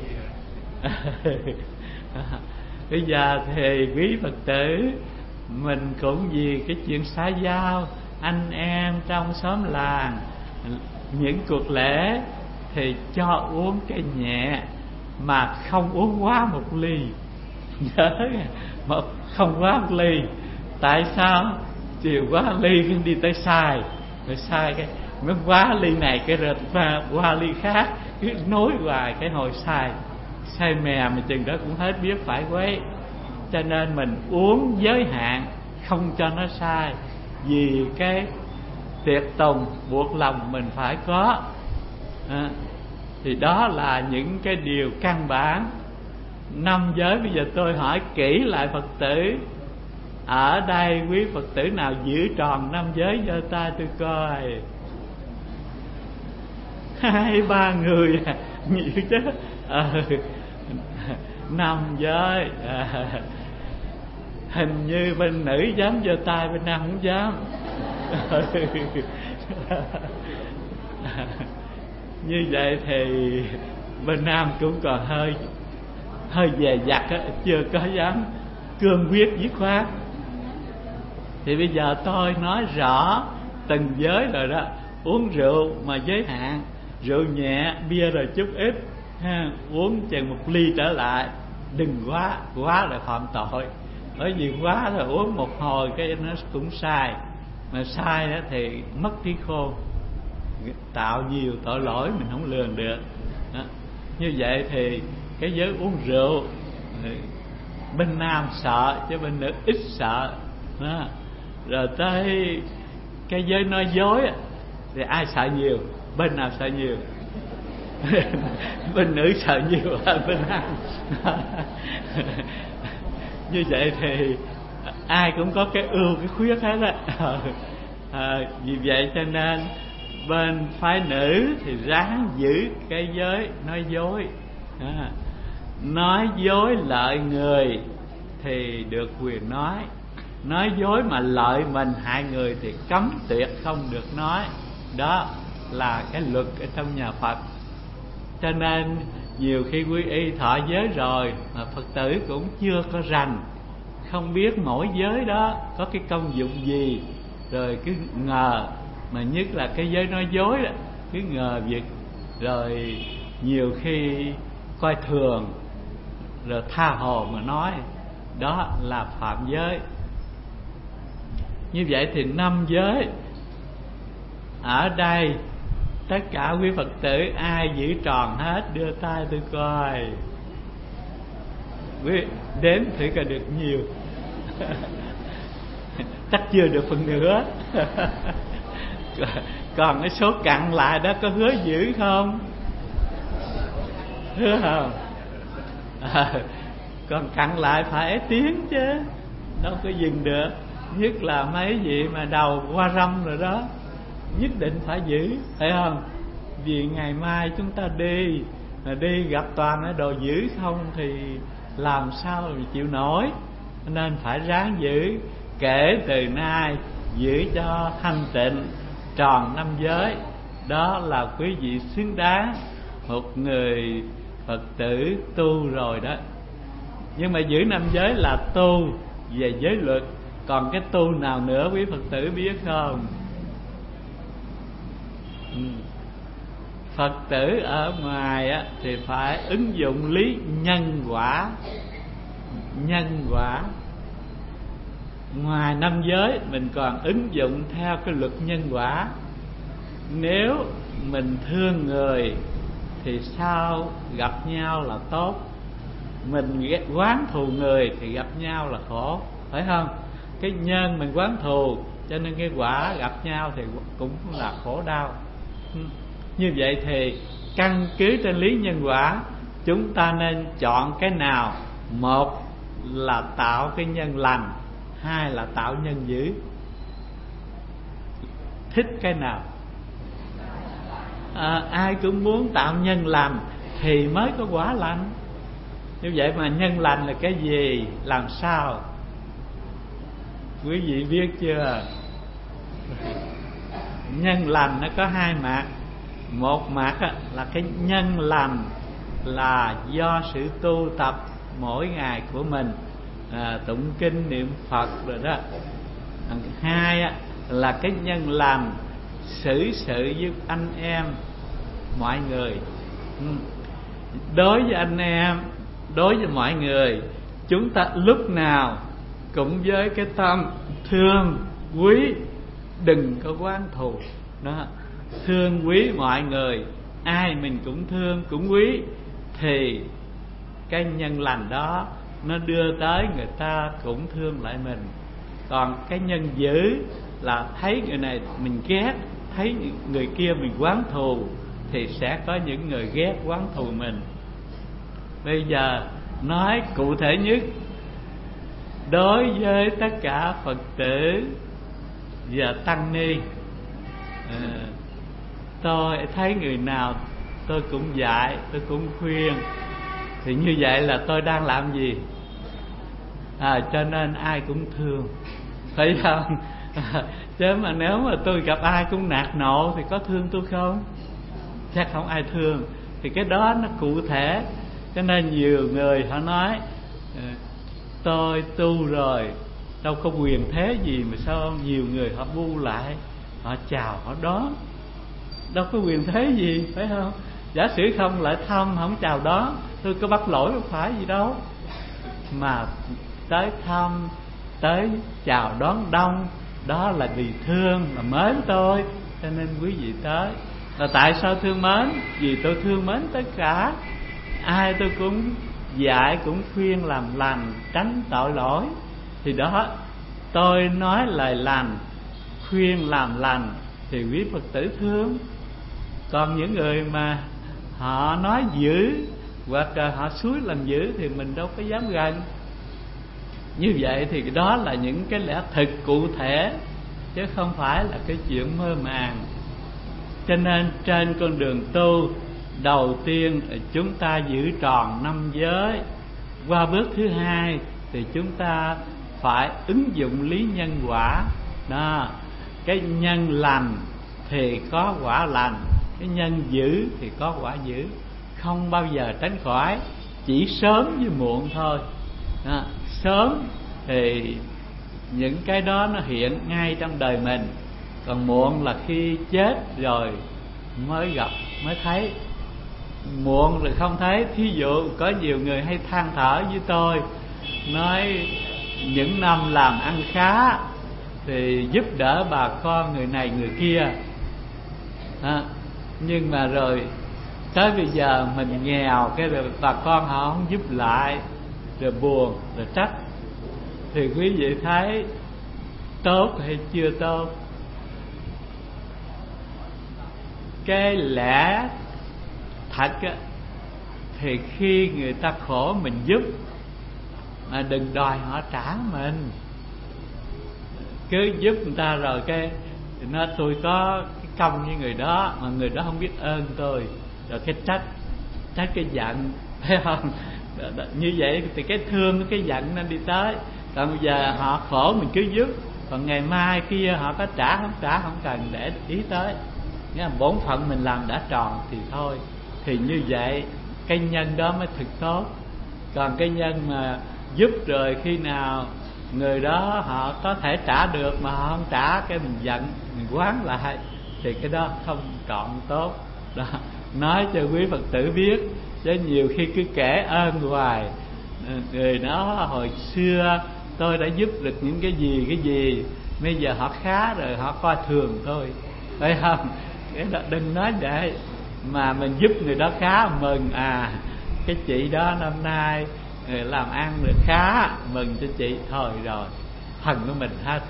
Bây giờ thì quý Phật tử mình cũng vì cái chuyện xã giao, anh em trong xóm làng, những cuộc lễ thì cho uống cái nhẹ mà không uống quá 1 ly. Nhớ không quá 1 ly. Tại sao? Chiều quá ly đi tới sai, rồi sai cái mới quá ly này cái rồi qua ly khác, cứ nối hoài cái hồi sai mè mà chừng đó cũng hết biết phải quấy. Cho nên mình uống giới hạn, không cho nó sai, vì cái tiệc tùng buộc lòng mình phải có. Thì đó là những cái điều căn bản 5 giới. Bây giờ tôi hỏi kỹ lại Phật tử, ở đây quý Phật tử nào giữ tròn 5 giới cho ta tôi coi. 2-3 người nhiều chứ. 5 giới. Hình như bên nữ dám giơ tay, bên nam không dám. Như vậy thì bên nam cũng còn hơi dè dặt á, chưa có dám cương quyết dứt khoát. Thì bây giờ tôi nói rõ từng giới rồi đó. Uống rượu mà giới hạn, rượu nhẹ, bia rồi chút ít ha, uống chừng 1 ly trở lại, đừng quá là phạm tội. Bởi vì quá rồi uống một hồi cái nó cũng sai, mà sai đó thì mất trí khôn, tạo nhiều tội lỗi mình không lường được đó. Như vậy thì cái giới uống rượu bên nam sợ chứ bên nữ ít sợ đó. Rồi tới cái giới nói dối thì ai sợ nhiều? Bên nào sợ nhiều? Bên nữ sợ nhiều hơn bên nam. Như vậy thì ai cũng có cái ưu cái khuyết hết á. Vì vậy cho nên bên phái nữ thì ráng giữ cái giới nói dối. Nói dối lợi người thì được quyền nói dối mà lợi mình hại người thì cấm tuyệt không được nói. Đó là cái luật ở trong nhà Phật. Cho nên nhiều khi quy y thọ giới rồi mà Phật tử cũng chưa có rành, không biết mỗi giới đó có cái công dụng gì, rồi cứ ngờ, mà nhất là cái giới nói dối đó, cứ ngờ việc, rồi nhiều khi coi thường, rồi tha hồ mà nói, đó là phạm giới. Như vậy thì 5 giới ở đây tất cả quý Phật tử ai giữ tròn hết, đưa tay tôi coi. Quý đếm thử coi được nhiều. Chắc chưa được phần nữa. Còn cái số cặn lại đó có hứa giữ không? Hứa không? Còn cặn lại phải tiến chứ, đâu có dừng được. Nhất là mấy vị mà đầu qua râm rồi đó, nhất định phải giữ, phải không? Vì ngày mai chúng ta đi gặp toàn cái đồ dữ không thì làm sao mà chịu nổi. Nên phải ráng giữ. Kể từ nay giữ cho thanh tịnh, tròn 5 giới. Đó là quý vị xứng đáng một người Phật tử tu rồi đó. Nhưng mà giữ 5 giới là tu về giới luật. Còn cái tu nào nữa quý Phật tử biết không? Phật tử ở ngoài á, thì phải ứng dụng lý nhân quả. Nhân quả. Ngoài 5 giới mình còn ứng dụng theo cái luật nhân quả. Nếu mình thương người thì sao gặp nhau là tốt, mình oán thù người thì gặp nhau là khổ, phải không? Cái nhân mình oán thù cho nên cái quả gặp nhau thì cũng là khổ đau. Như vậy thì căn cứ trên lý nhân quả, chúng ta nên chọn cái nào? Một là tạo cái nhân lành, hai là tạo nhân dữ. Thích cái nào? Ai cũng muốn tạo nhân lành thì mới có quả lành. Như vậy mà nhân lành là cái gì? Làm sao? Quý vị biết chưa? Nhân lành nó có hai mặt. Một mặt là cái nhân lành là do sự tu tập mỗi ngày của mình, tụng kinh niệm Phật rồi đó. Hai là cái nhân lành xử sự với anh em mọi người. Đối với anh em, đối với mọi người, chúng ta lúc nào cũng với cái tâm thương quý, đừng có oán thù đó. Thương quý mọi người, ai mình cũng thương cũng quý, thì cái nhân lành đó nó đưa tới người ta cũng thương lại mình. Còn cái nhân dữ là thấy người này mình ghét, thấy người kia mình oán thù, thì sẽ có những người ghét oán thù mình. Bây giờ nói cụ thể nhất, đối với tất cả Phật tử và tăng ni, tôi thấy người nào tôi cũng dạy, tôi cũng khuyên, thì như vậy là tôi đang làm gì? Cho nên ai cũng thương, phải không? Chứ mà nếu mà tôi gặp ai cũng nạt nộ thì có thương tôi không? Chắc không ai thương. Thì cái đó nó cụ thể. Cho nên nhiều người họ nói tôi tu rồi, đâu có quyền thế gì mà sao nhiều người họ bu lại, họ chào họ đón, đâu có quyền thế gì, phải không? Giả sử không lại thăm, không chào đón, tôi có bắt lỗi không phải gì đâu. Mà tới thăm, tới chào đón đông, đó là vì thương mà mến tôi, cho nên quý vị tới. Là tại sao thương mến? Vì tôi thương mến tất cả, ai tôi cũng dạy, cũng khuyên làm lành, tránh tội lỗi. Thì đó, tôi nói lời lành, khuyên làm lành thì quý Phật tử thương. Còn những người mà họ nói dữ hoặc là họ xúi làm dữ thì mình đâu có dám gần. Như vậy thì đó là những cái lẽ thực cụ thể, chứ không phải là cái chuyện mơ màng. Cho nên trên con đường tu, đầu tiên chúng ta giữ tròn 5 giới. Qua bước thứ hai thì chúng ta phải ứng dụng lý nhân quả. Đó, cái nhân lành thì có quả lành, cái nhân dữ thì có quả dữ, không bao giờ tránh khỏi, chỉ sớm với muộn thôi. Đó, sớm thì những cái đó nó hiện ngay trong đời mình, còn muộn là khi chết rồi mới gặp, mới thấy. Muộn rồi không thấy. Thí dụ có nhiều người hay than thở với tôi, nói những năm làm ăn khá thì giúp đỡ bà con người này người kia, nhưng mà rồi tới bây giờ mình nghèo, cái rồi bà con họ không giúp lại, rồi buồn, rồi trách. Thì quý vị thấy tốt hay chưa tốt? Cái lẽ thật á, thì khi người ta khổ mình giúp, mà đừng đòi họ trả mình. Cứ giúp người ta rồi cái nó tôi có cái công với người đó mà người đó không biết ơn tôi, rồi cái trách cái giận, thấy không? Như vậy thì cái thương cái giận nó đi tới. Còn bây giờ họ khổ mình cứ giúp, còn ngày mai kia họ có trả không trả không cần để ý tới. Nghĩa là bổn phận mình làm đã tròn thì thôi. Thì như vậy cái nhân đó mới thực tốt. Còn cái nhân mà giúp rồi khi nào người đó họ có thể trả được mà họ không trả, cái mình giận, mình quán lại, thì cái đó không trọn tốt. Đó, nói cho quý Phật tử biết, chứ nhiều khi cứ kể ơn hoài. Người đó hồi xưa tôi đã giúp được những cái gì, bây giờ họ khá rồi họ coi thường tôi, phải không? Cái đó đừng nói vậy. Mà mình giúp người đó khá, mừng, cái chị đó năm nay làm ăn được khá, mừng cho chị, thôi rồi phần của mình hết.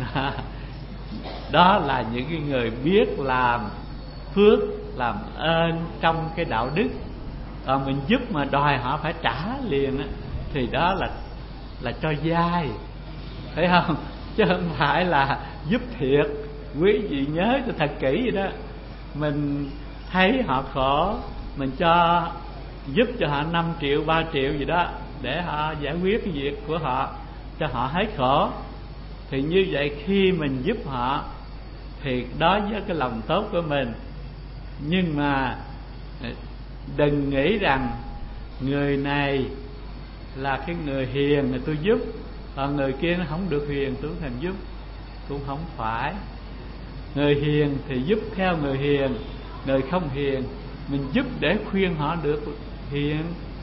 Đó là những cái người biết làm phước, làm ơn trong cái đạo đức. Còn mình giúp mà đòi họ phải trả liền á, thì đó là cho dai, phải không? Chứ không phải là giúp thiệt. Quý vị nhớ cho thật kỹ vậy đó. Mình thấy họ khổ, mình giúp cho họ 5 triệu, 3 triệu gì đó để họ giải quyết cái việc của họ, cho họ hết khổ. Thì như vậy khi mình giúp họ thì đó với cái lòng tốt của mình. Nhưng mà đừng nghĩ rằng người này là cái người hiền mà tôi giúp, còn người kia nó không được hiền tôi không thèm giúp. Cũng không phải. Người hiền thì giúp theo người hiền, người không hiền mình giúp để khuyên họ được hiền.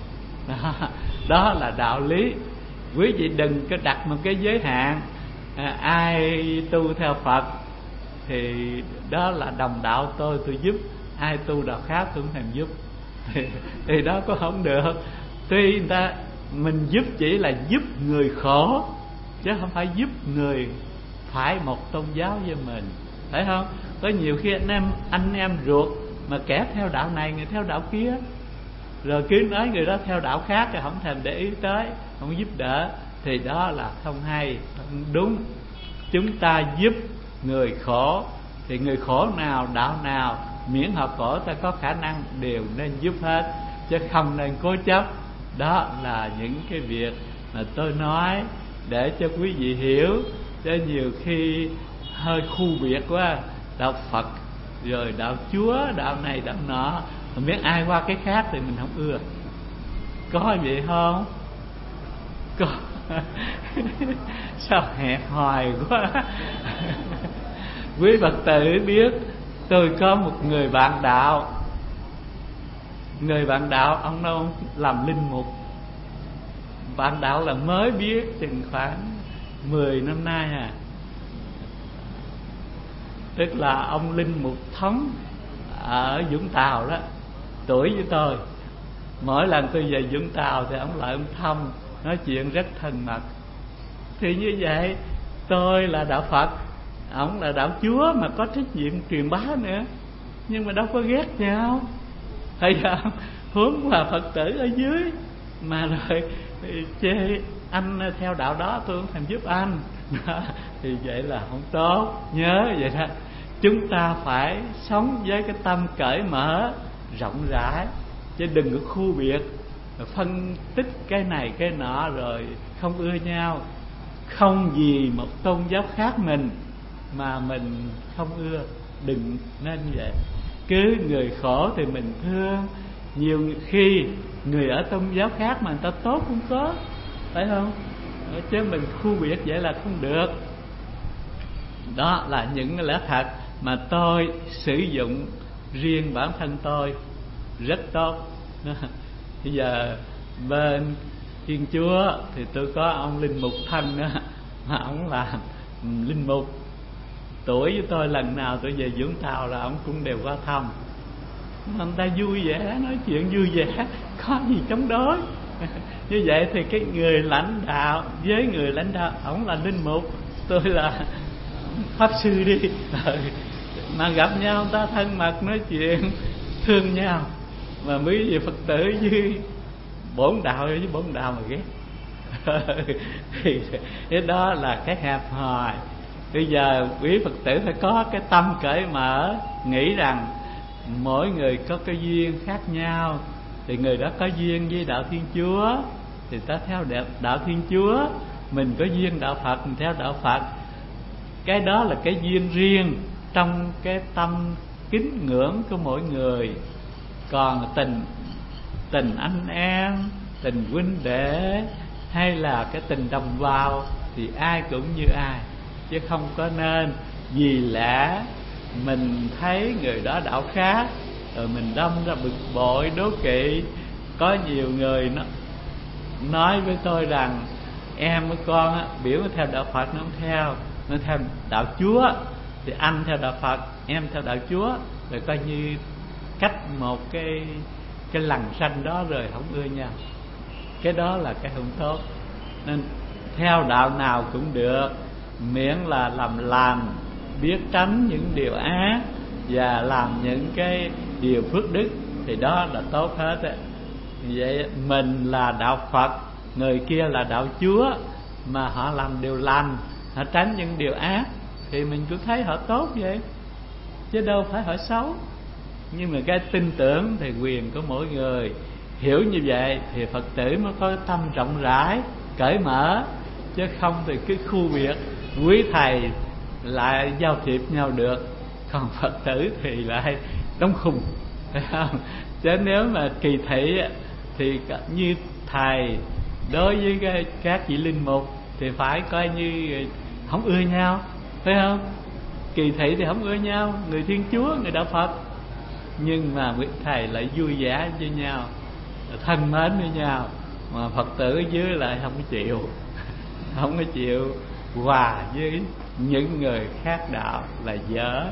Đó là đạo lý. Quý vị đừng có đặt một cái giới hạn, ai tu theo Phật thì đó là đồng đạo tôi giúp, ai tu đạo khác tôi không thèm giúp. Thì đó có không được. Tuy mình giúp chỉ là giúp người khổ, chứ không phải giúp người phải một tôn giáo với mình, phải không? Có nhiều khi anh em ruột mà kẻ theo đạo này, người theo đạo kia, rồi cứ nói người đó theo đạo khác thì không thèm để ý tới, không giúp đỡ, thì đó là không hay, không đúng. Chúng ta giúp người khổ thì người khổ nào, đạo nào, miễn họ khổ ta có khả năng đều nên giúp hết, chứ không nên cố chấp Đó là những cái việc mà tôi nói để cho quý vị hiểu, chứ nhiều khi hơi khu biệt quá, đạo Phật rồi đạo Chúa, đạo này đạo nọ, không biết ai qua cái khác thì mình không ưa. Có vậy không? Có. Sao hẹp hòi quá. Quý Phật tử biết tôi có một người bạn đạo. Người bạn đạo ông đâu làm linh mục. Bạn đạo là mới biết chừng khoảng 10 năm nay à. Tức là ông linh mục thống ở Vũng Tàu đó, tuổi với tôi. Mỗi lần tôi về Vũng Tàu thì ông lại ông thăm, nói chuyện rất thân mật. Thì như vậy, tôi là đạo Phật, ông là đạo Chúa mà có trách nhiệm truyền bá nữa, nhưng mà đâu có ghét nhau, thấy không? Huống là Phật tử ở dưới mà rồi chê anh theo đạo đó, tôi không thèm giúp anh đó, thì vậy là không tốt. Nhớ vậy đó, chúng ta phải sống với cái tâm cởi mở, rộng rãi, chứ đừng có khu biệt, phân tích cái này cái nọ rồi không ưa nhau. Không vì một tôn giáo khác mình mà mình không ưa, đừng nên vậy. Cứ người khổ thì mình thương. Nhiều khi người ở tôn giáo khác mà người ta tốt cũng có, phải không? Chứ mình khu biệt vậy là không được. Đó là những lẽ thật mà tôi sử dụng riêng bản thân tôi rất tốt. Bây giờ bên Thiên Chúa thì tôi có ông linh mục Thanh đó, mà ông làm linh mục, tuổi với tôi, lần nào tôi về Vũng Tàu là ông cũng đều qua thăm. Người ta vui vẻ, nói chuyện vui vẻ, có gì chống đối. Như vậy thì cái người lãnh đạo với người lãnh đạo, ổng là linh mục, tôi là pháp sư đi, mà gặp nhau người ta thân mật, nói chuyện thương nhau. Mà mấy vị Phật tử với bổn đạo mà ghét. Thì cái đó là cái hẹp hòi. Bây giờ quý Phật tử phải có cái tâm cởi mở, nghĩ rằng mỗi người có cái duyên khác nhau, thì người đó có duyên với đạo Thiên Chúa thì ta theo đạo Thiên Chúa, mình có duyên đạo Phật mình theo đạo Phật. Cái đó là cái duyên riêng trong cái tâm kính ngưỡng của mỗi người. Còn tình anh em, tình huynh đệ hay là cái tình đồng bào thì ai cũng như ai, chứ không có nên vì lẽ mình thấy người đó đạo khác rồi mình đâm ra bực bội đố kỵ. Có nhiều người nói với tôi rằng em với con á, biểu theo đạo Phật nó không theo, nó theo đạo Chúa, thì anh theo đạo Phật, em theo đạo Chúa, rồi coi như cách một cái lằn xanh đó rồi không ưa nhau. Cái đó là cái không tốt. Nên theo đạo nào cũng được, miễn là làm lành, biết tránh những điều ác và làm những cái điều phước đức thì đó là tốt hết á. Vậy mình là đạo Phật, người kia là đạo Chúa, mà họ làm điều lành, họ tránh những điều ác thì mình cũng thấy họ tốt vậy, chứ đâu phải họ xấu. Nhưng mà cái tin tưởng thì quyền của mỗi người. Hiểu như vậy thì Phật tử mới có tâm rộng rãi, cởi mở, chứ không thì cứ khu biệt. Quý thầy lại giao thiệp nhau được, còn Phật tử thì lại đóng khùng, phải không? Chứ nếu mà kỳ thị thì như thầy đối với các vị linh mục thì phải coi như không ưa nhau, phải không? Kỳ thị thì không ưa nhau, người Thiên Chúa, người đạo Phật, nhưng mà quý thầy lại vui vẻ với nhau, thân mến với nhau. Mà Phật tử dưới lại không chịu, không có chịu hòa với những người khác đạo, là dở.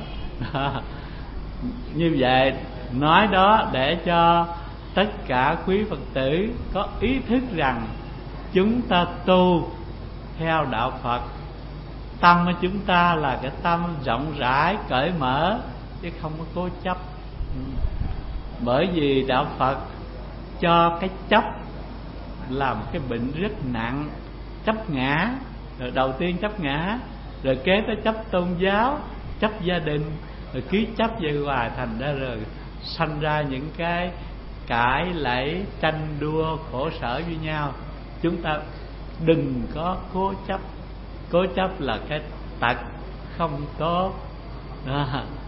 Như vậy nói đó để cho tất cả quý Phật tử có ý thức rằng chúng ta tu theo đạo Phật, tâm của chúng ta là cái tâm rộng rãi, cởi mở, chứ không có cố chấp. Bởi vì đạo Phật cho cái chấp làm cái bệnh rất nặng, chấp ngã. Rồi đầu tiên chấp ngã, rồi kế tới chấp tôn giáo, chấp gia đình, rồi cứ chấp về hoài, thành ra rồi sanh ra những cái cãi lẫy, tranh đua, khổ sở với nhau. Chúng ta đừng có cố chấp. Cố chấp là cái tật không tốt đó.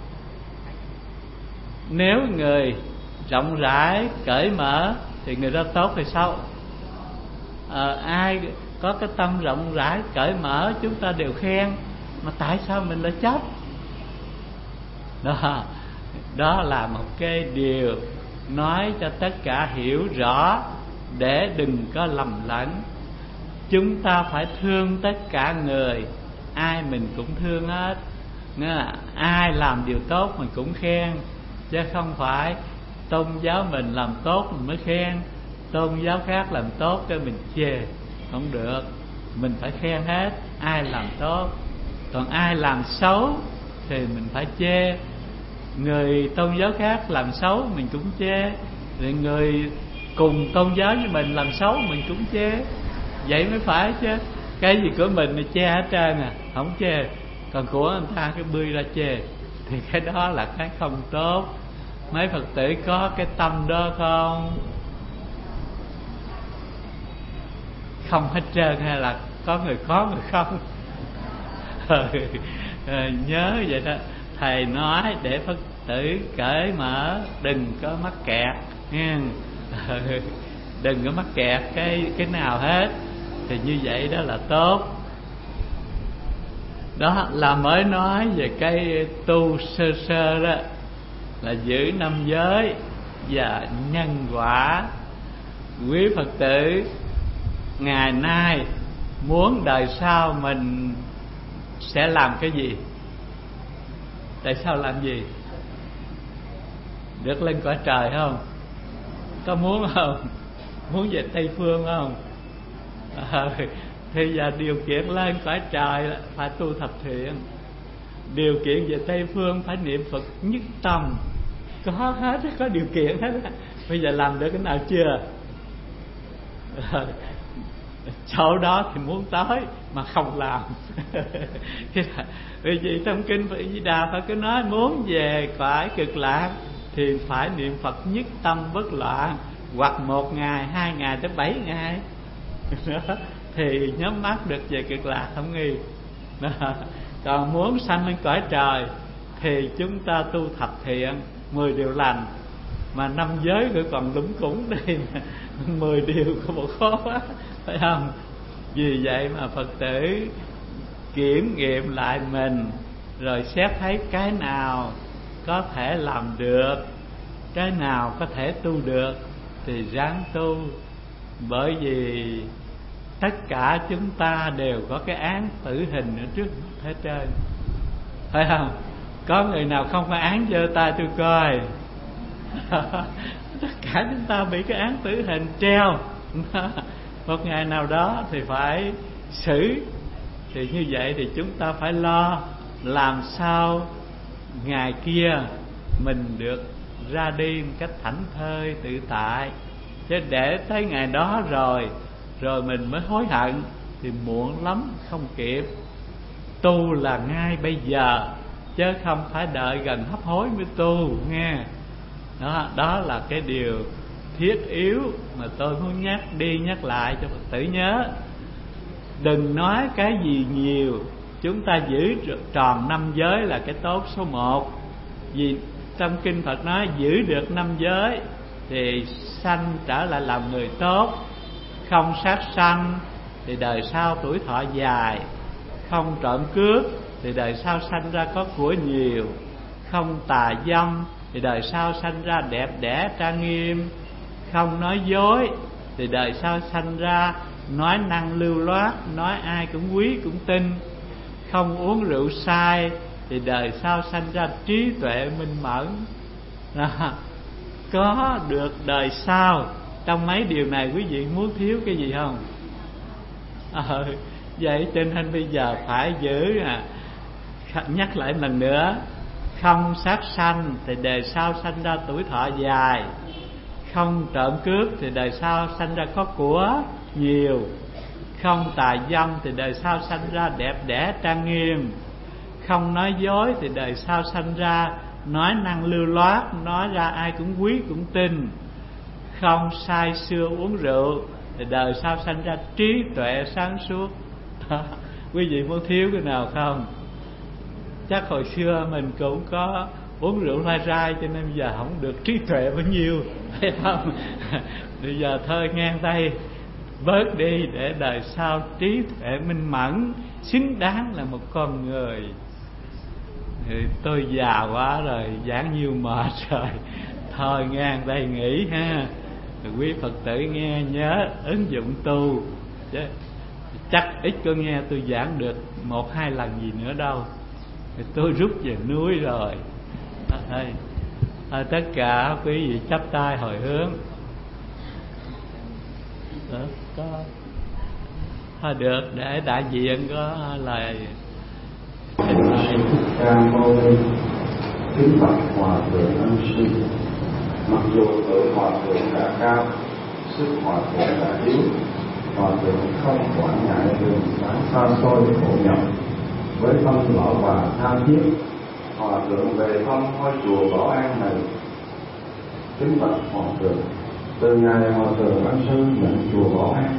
Nếu người rộng rãi, cởi mở thì người đó tốt hay xấu? Ai có cái tâm rộng rãi, cởi mở chúng ta đều khen. Mà tại sao mình lại chấp? Đó là một cái điều nói cho tất cả hiểu rõ, để đừng có lầm lẫn. Chúng ta phải thương tất cả người, ai mình cũng thương hết. Ai làm điều tốt mình cũng khen, chứ không phải tôn giáo mình làm tốt mình mới khen, tôn giáo khác làm tốt cái mình chê. Không được, mình phải khen hết ai làm tốt. Còn ai làm xấu thì mình phải chê. Người tôn giáo khác làm xấu mình cũng chê, rồi người cùng tôn giáo với mình làm xấu mình cũng chê. Vậy mới phải chứ. Cái gì của mình thì chê hết trơn không chê. Còn của người ta cái bươi ra chê, thì cái đó là cái không tốt. Mấy Phật tử có cái tâm đó không? Không hết trơn hay là có người không? Nhớ vậy đó. Thầy nói để Phật tử cởi mở, đừng có mắc kẹt nha. Đừng có mắc kẹt cái nào hết. Thì như vậy đó là tốt. Đó là mới nói về cái tu sơ sơ đó, là giữ 5 giới và nhân quả. Quý Phật tử ngày nay muốn đời sau mình sẽ làm cái gì? Tại sao làm gì? Được lên cõi trời không? Có muốn không? Muốn về Tây Phương không? Thì giờ điều kiện lên cõi trời là phải tu thập thiện. Điều kiện về Tây Phương phải niệm Phật nhất tâm. Có hết, có điều kiện hết. Bây giờ làm được cái nào chưa? Chỗ đó thì muốn tới mà không làm. Vì vậy trong kinh Phật Di Đà phải cứ nói muốn về cõi cực lạc thì phải niệm Phật nhất tâm bất loạn, hoặc 1 ngày, 2 ngày tới 7 ngày thì nhắm mắt được về cực lạc không nghi. Còn muốn sanh lên cõi trời thì chúng ta tu thập thiện 10 điều lành. Mà 5 giới nữa còn lúng cúng đây 10 điều có bộ khó quá, phải không? Vì vậy mà Phật tử kiểm nghiệm lại mình, rồi xét thấy cái nào có thể làm được, cái nào có thể tu được thì ráng tu. Bởi vì tất cả chúng ta đều có cái án tử hình ở trước hết trơn, phải không? Có người nào không có án giơ tay tôi coi. Tất cả chúng ta bị cái án tử hình treo. Một ngày nào đó thì phải xử. Thì như vậy thì chúng ta phải lo làm sao ngày kia mình được ra đi một cách thảnh thơi tự tại. Chứ để tới ngày đó rồi mình mới hối hận thì muộn lắm, không kịp. Tu là ngay bây giờ, chứ không phải đợi gần hấp hối mới tu nghe. Đó là cái điều thiết yếu mà tôi muốn nhắc đi nhắc lại cho Phật tử nhớ. Đừng nói cái gì nhiều, chúng ta giữ tròn 5 giới là cái tốt số 1. Vì trong kinh Phật nói giữ được 5 giới thì sanh trở lại làm người tốt. Không sát sanh thì đời sau tuổi thọ dài. Không trộm cướp thì đời sau sanh ra có của nhiều. Không tà dâm thì đời sau sanh ra đẹp đẽ trang nghiêm. Không nói dối thì đời sau sanh ra nói năng lưu loát, nói ai cũng quý cũng tin. Không uống rượu sai thì đời sau sanh ra trí tuệ minh mẫn. Có được đời sau. Trong mấy điều này quý vị muốn thiếu cái gì không? Vậy cho nên bây giờ phải giữ. Nhắc lại lần nữa, không sát sanh thì đời sau sanh ra tuổi thọ dài. Không trộm cướp thì đời sau sanh ra có của nhiều. Không tà dâm thì đời sau sanh ra đẹp đẽ trang nghiêm. Không nói dối thì đời sau sanh ra nói năng lưu loát, nói ra ai cũng quý cũng tin. không say sưa uống rượu thì đời sau sanh ra trí tuệ sáng suốt. Quý vị muốn thiếu cái nào không? Chắc hồi xưa mình cũng có uống rượu lai rai, cho nên bây giờ không được trí tuệ bao nhiêu, thấy không? Bây giờ thôi ngang tay bớt đi để đời sau trí tuệ minh mẫn, xứng đáng là một con người. Thì tôi già quá rồi, giảng nhiều mệt rồi, thôi ngang tay nghỉ ha. Rồi quý Phật tử nghe nhớ ứng dụng tu, chứ chắc ít có nghe tôi giảng được 1-2 lần gì nữa đâu. Thì tôi rút về núi rồi. Thôi tất cả quý vị chắp tay hồi hướng. Thôi được, để đại diện có lời. Ca Mâu Ni. Kính bạch Hòa thượng Ân Sư. Mặc dù tuổi Hòa thượng đã cao, sức Hòa thượng đã yếu, Hòa thượng không quản ngại đường xá xa xôi khổ nhọc, với tâm lão bà tha thiết, Hòa thượng về thăm ngôi chùa Bảo An này. Kính bạch Hòa thượng, từ ngày Hòa thượng Ân Sư nhận chùa Bảo An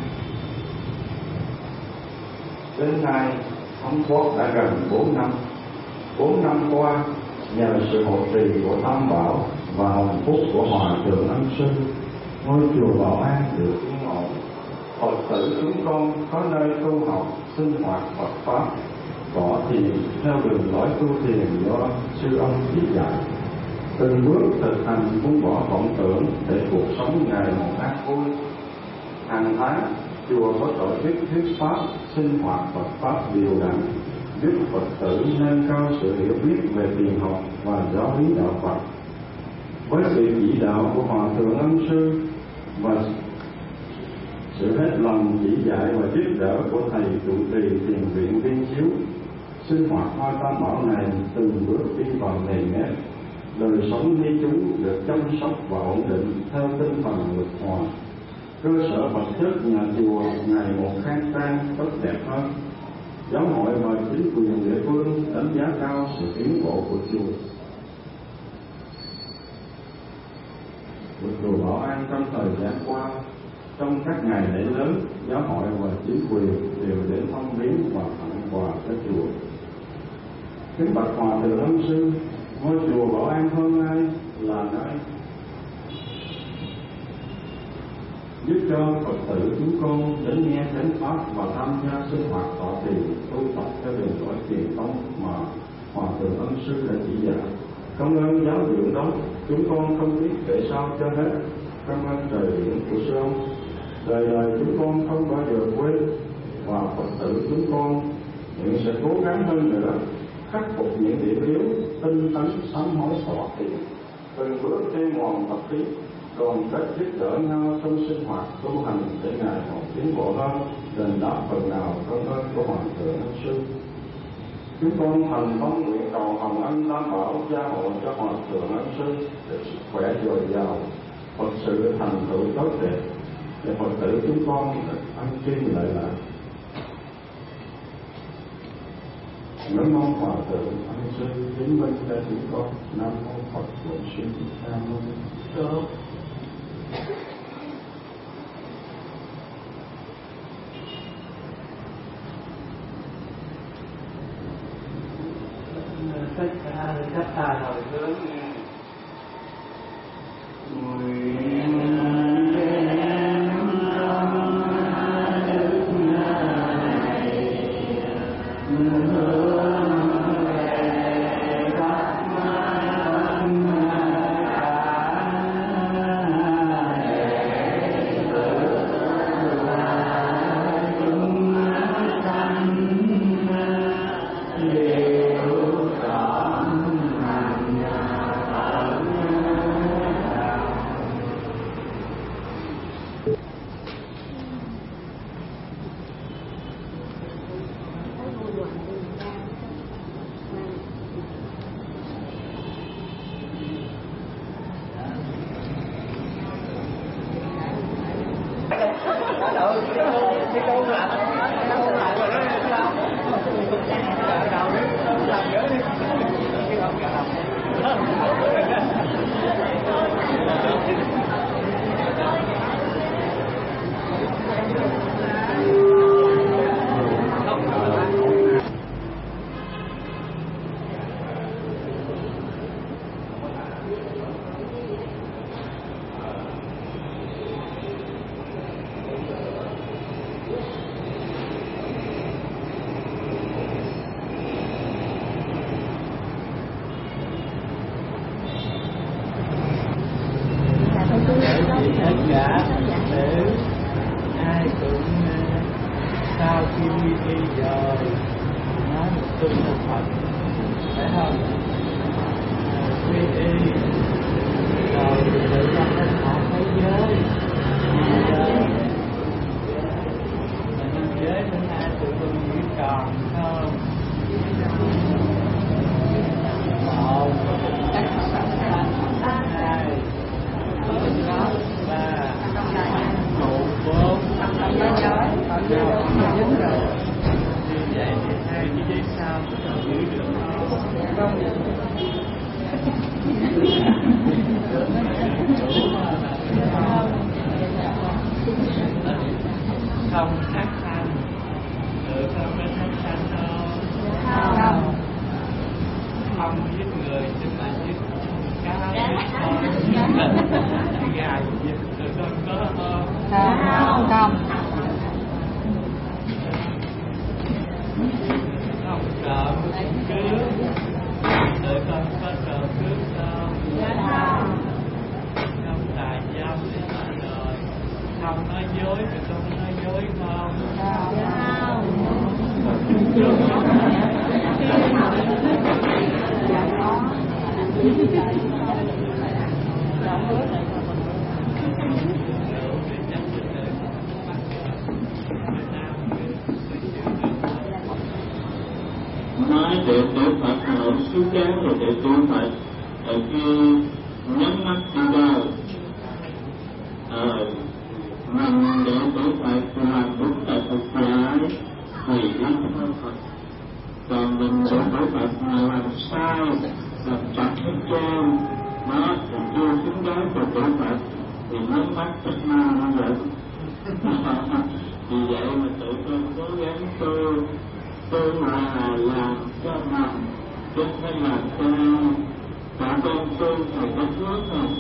đến nay thống thoát đã gần 4 năm. 4 năm qua, nhờ sự hộ trì của Tam Bảo và hồng phúc của Hòa thượng Ân Sư, ngôi chùa Bảo An được yên ổn. Phật tử chúng con có nơi tu học, sinh hoạt Phật pháp, tọa thiền theo đường lối tu thiền do sư ông chỉ dạy, từng bước thực hành buông bỏ vọng tưởng để cuộc sống ngày một an vui. Hàng tháng, chùa có tổ chức thuyết pháp, sinh hoạt Phật pháp đều đặn, giúp Phật tử nâng cao sự hiểu biết về thiền học và giáo lý đạo Phật. Với sự chỉ đạo của Hòa thượng Ân Sư và sự hết lòng chỉ dạy và giúp đỡ của thầy trụ trì thiền viện Viên Chiếu, sinh hoạt Hoa Tam Bảo này từng bước đi vào nề nếp, đời sống ni chúng được chăm sóc và ổn định theo tinh thần luật hòa. Cơ sở vật chất nhà chùa ngày một khang trang tốt đẹp hơn. Giáo hội và chính quyền địa phương đánh giá cao sự tiến bộ của chùa. Của chùa Bảo An trong thời gian qua, trong các ngày lễ lớn, giáo hội và chính quyền đều đến thăm viếng và tặng quà cho chùa. Kính bạch Hòa thượng Ân Sư, ngôi chùa Bảo An hôm nay là nơi giúp cho Phật tử chúng con đến nghe chánh pháp và tham gia sinh hoạt tọa thiền tu tập theo đường lối truyền thống mà Hòa thượng Ân Sư đã chỉ dạy. Cảm ơn giáo dưỡng đó, chúng con không biết kể sao cho hết. Cảm ơn trời biển của sư ông, đời đời chúng con không bao giờ quên, và Phật tử chúng con nguyện sẽ cố gắng hơn nữa, khắc phục những điểm yếu, tinh tấn sám hối tọa thiền, từng bước trên mòn tập khí, đoàn kết giúp đỡ nhau trong sinh hoạt tu hành để ngày một tiến bộ hơn, đền đáp phần nào công ơn của Hòa thượng Ân Sư. Chúng con thành tâm nguyện cầu hồng ân Tam Bảo gia hộ cho Hòa thượng Ân Sư để sức khỏe dồi dào, Phật sự thành tựu tốt đẹp, để Phật tử chúng con được ăn chuyên lợi lạc. Ngưỡng mong Hòa thượng Ân Sư chứng minh cho chúng con. Nam mô Phật Bổn Sư Thích Ca Mâu Ni. Tất cả các tài hồi hướng quy y rồi tự tâm lên họ thế giới giới bữa nay tụi tôi chỉ còn không một hai ba bốn như vậy thì hai cái giấy sau có giữ được không? Không sát sanh, không có sát sanh đâu. Không giết người nhưng mà giết cá, giết con, gà giết tụi con có không? Không. Không trộm cướp, tụi con có trộm cướp không? Không tà dâm để mà đời, không nói dối, tụi con nói dối không? Nói đệ tử Phật hậu xứ chán rồi đệ tử Phật ở kia nhắm mắt đi đâu mình đệ tử Phật làm đúng là thực giải thì ý theo Phật, còn mình đệ tử Phật mà làm sai làm chặt hết trơn nó thì chưa xứng đáng với đệ tử Phật thì nhắm mắt rất mau nó giận. Vì vậy mà tụi con cố gắng tôi là làm cho mình chứ phải làm cho cả con tôi thầy có phước không?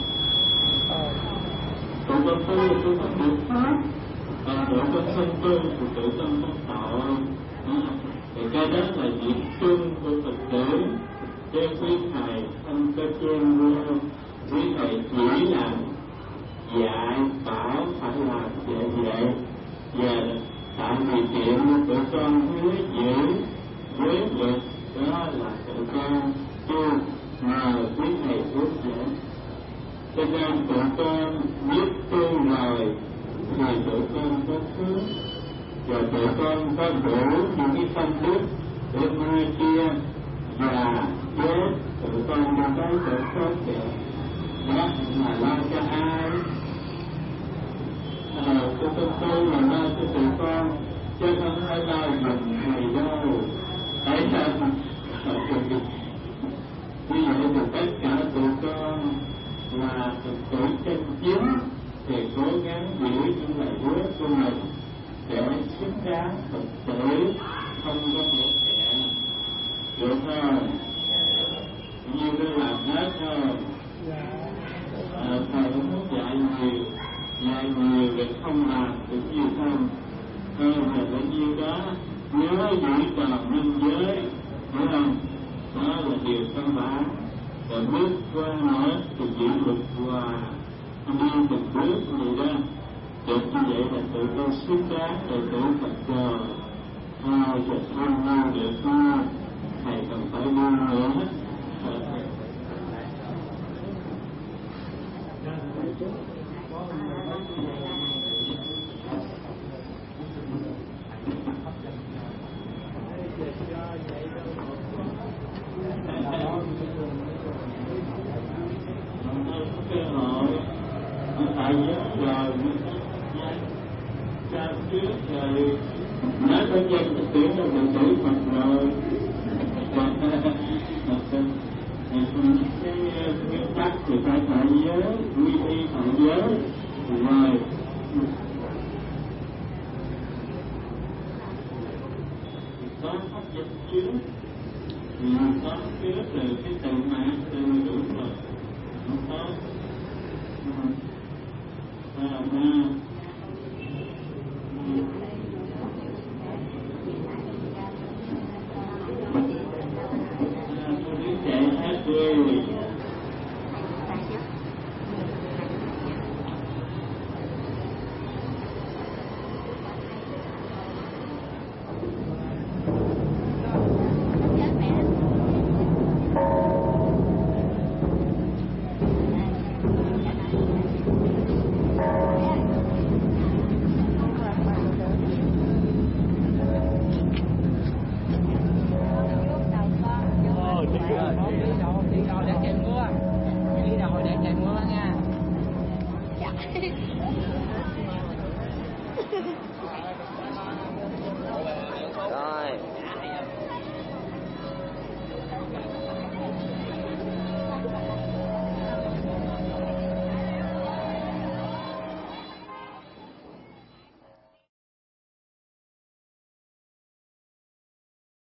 Tụi con tôi không được pháp, còn tụi con sinh tôi thì tụi con không tội. Thì cái đó là điểm chung của Phật tử, chứ quý thầy không có chen vô, quý thầy chỉ là dạy bảo phải làm vậy. Và tại vì chuyện tụi con hứa giữ với luật đó là tụi con tu nhờ quý thầy hướng dẫn, cho nên tụi con biết tu rồi thì tụi con có phước và tụi con có đủ những cái tâm đức để mai kia và chết tụi con đã thấy tụi con được đó mà lo cho ai. Tụi con là lo cho tụi con chứ không phải lo dùm thầy đâu. Thấy không? Như vậy thì tất cả tụi con là Phật tử chân chính thì cố gắng giữ những lời hứa của mình để xứng đáng Phật tử, không có hổ thẹn, được không? Như tôi làm hết không? Thầy không muốn dạy nhiều để không làm được nhiều không? Là bao nhiêu đó nhớ giữ tròn nhân giới, hiểu không? Đó là điều căn bản. Rồi bước qua nữa thì giữ luật hòa, đi từng bước vậy đó. Được như vậy là tụi con xứng đáng để tụi Phật rồi. Thôi giờ không mau được thôi, thầy cần phải đi nữa. Cơ hội tại giấc rồi cha trước rồi nói có dân thực tiễn là đệ tử Phật rồi cái nguyên tắc thì phải thọ giới, quy y thọ giới rồi có pháp dịch trước thì có trước rồi cái tự mạng từ đủ rồi không có tôi đi chạy hát đi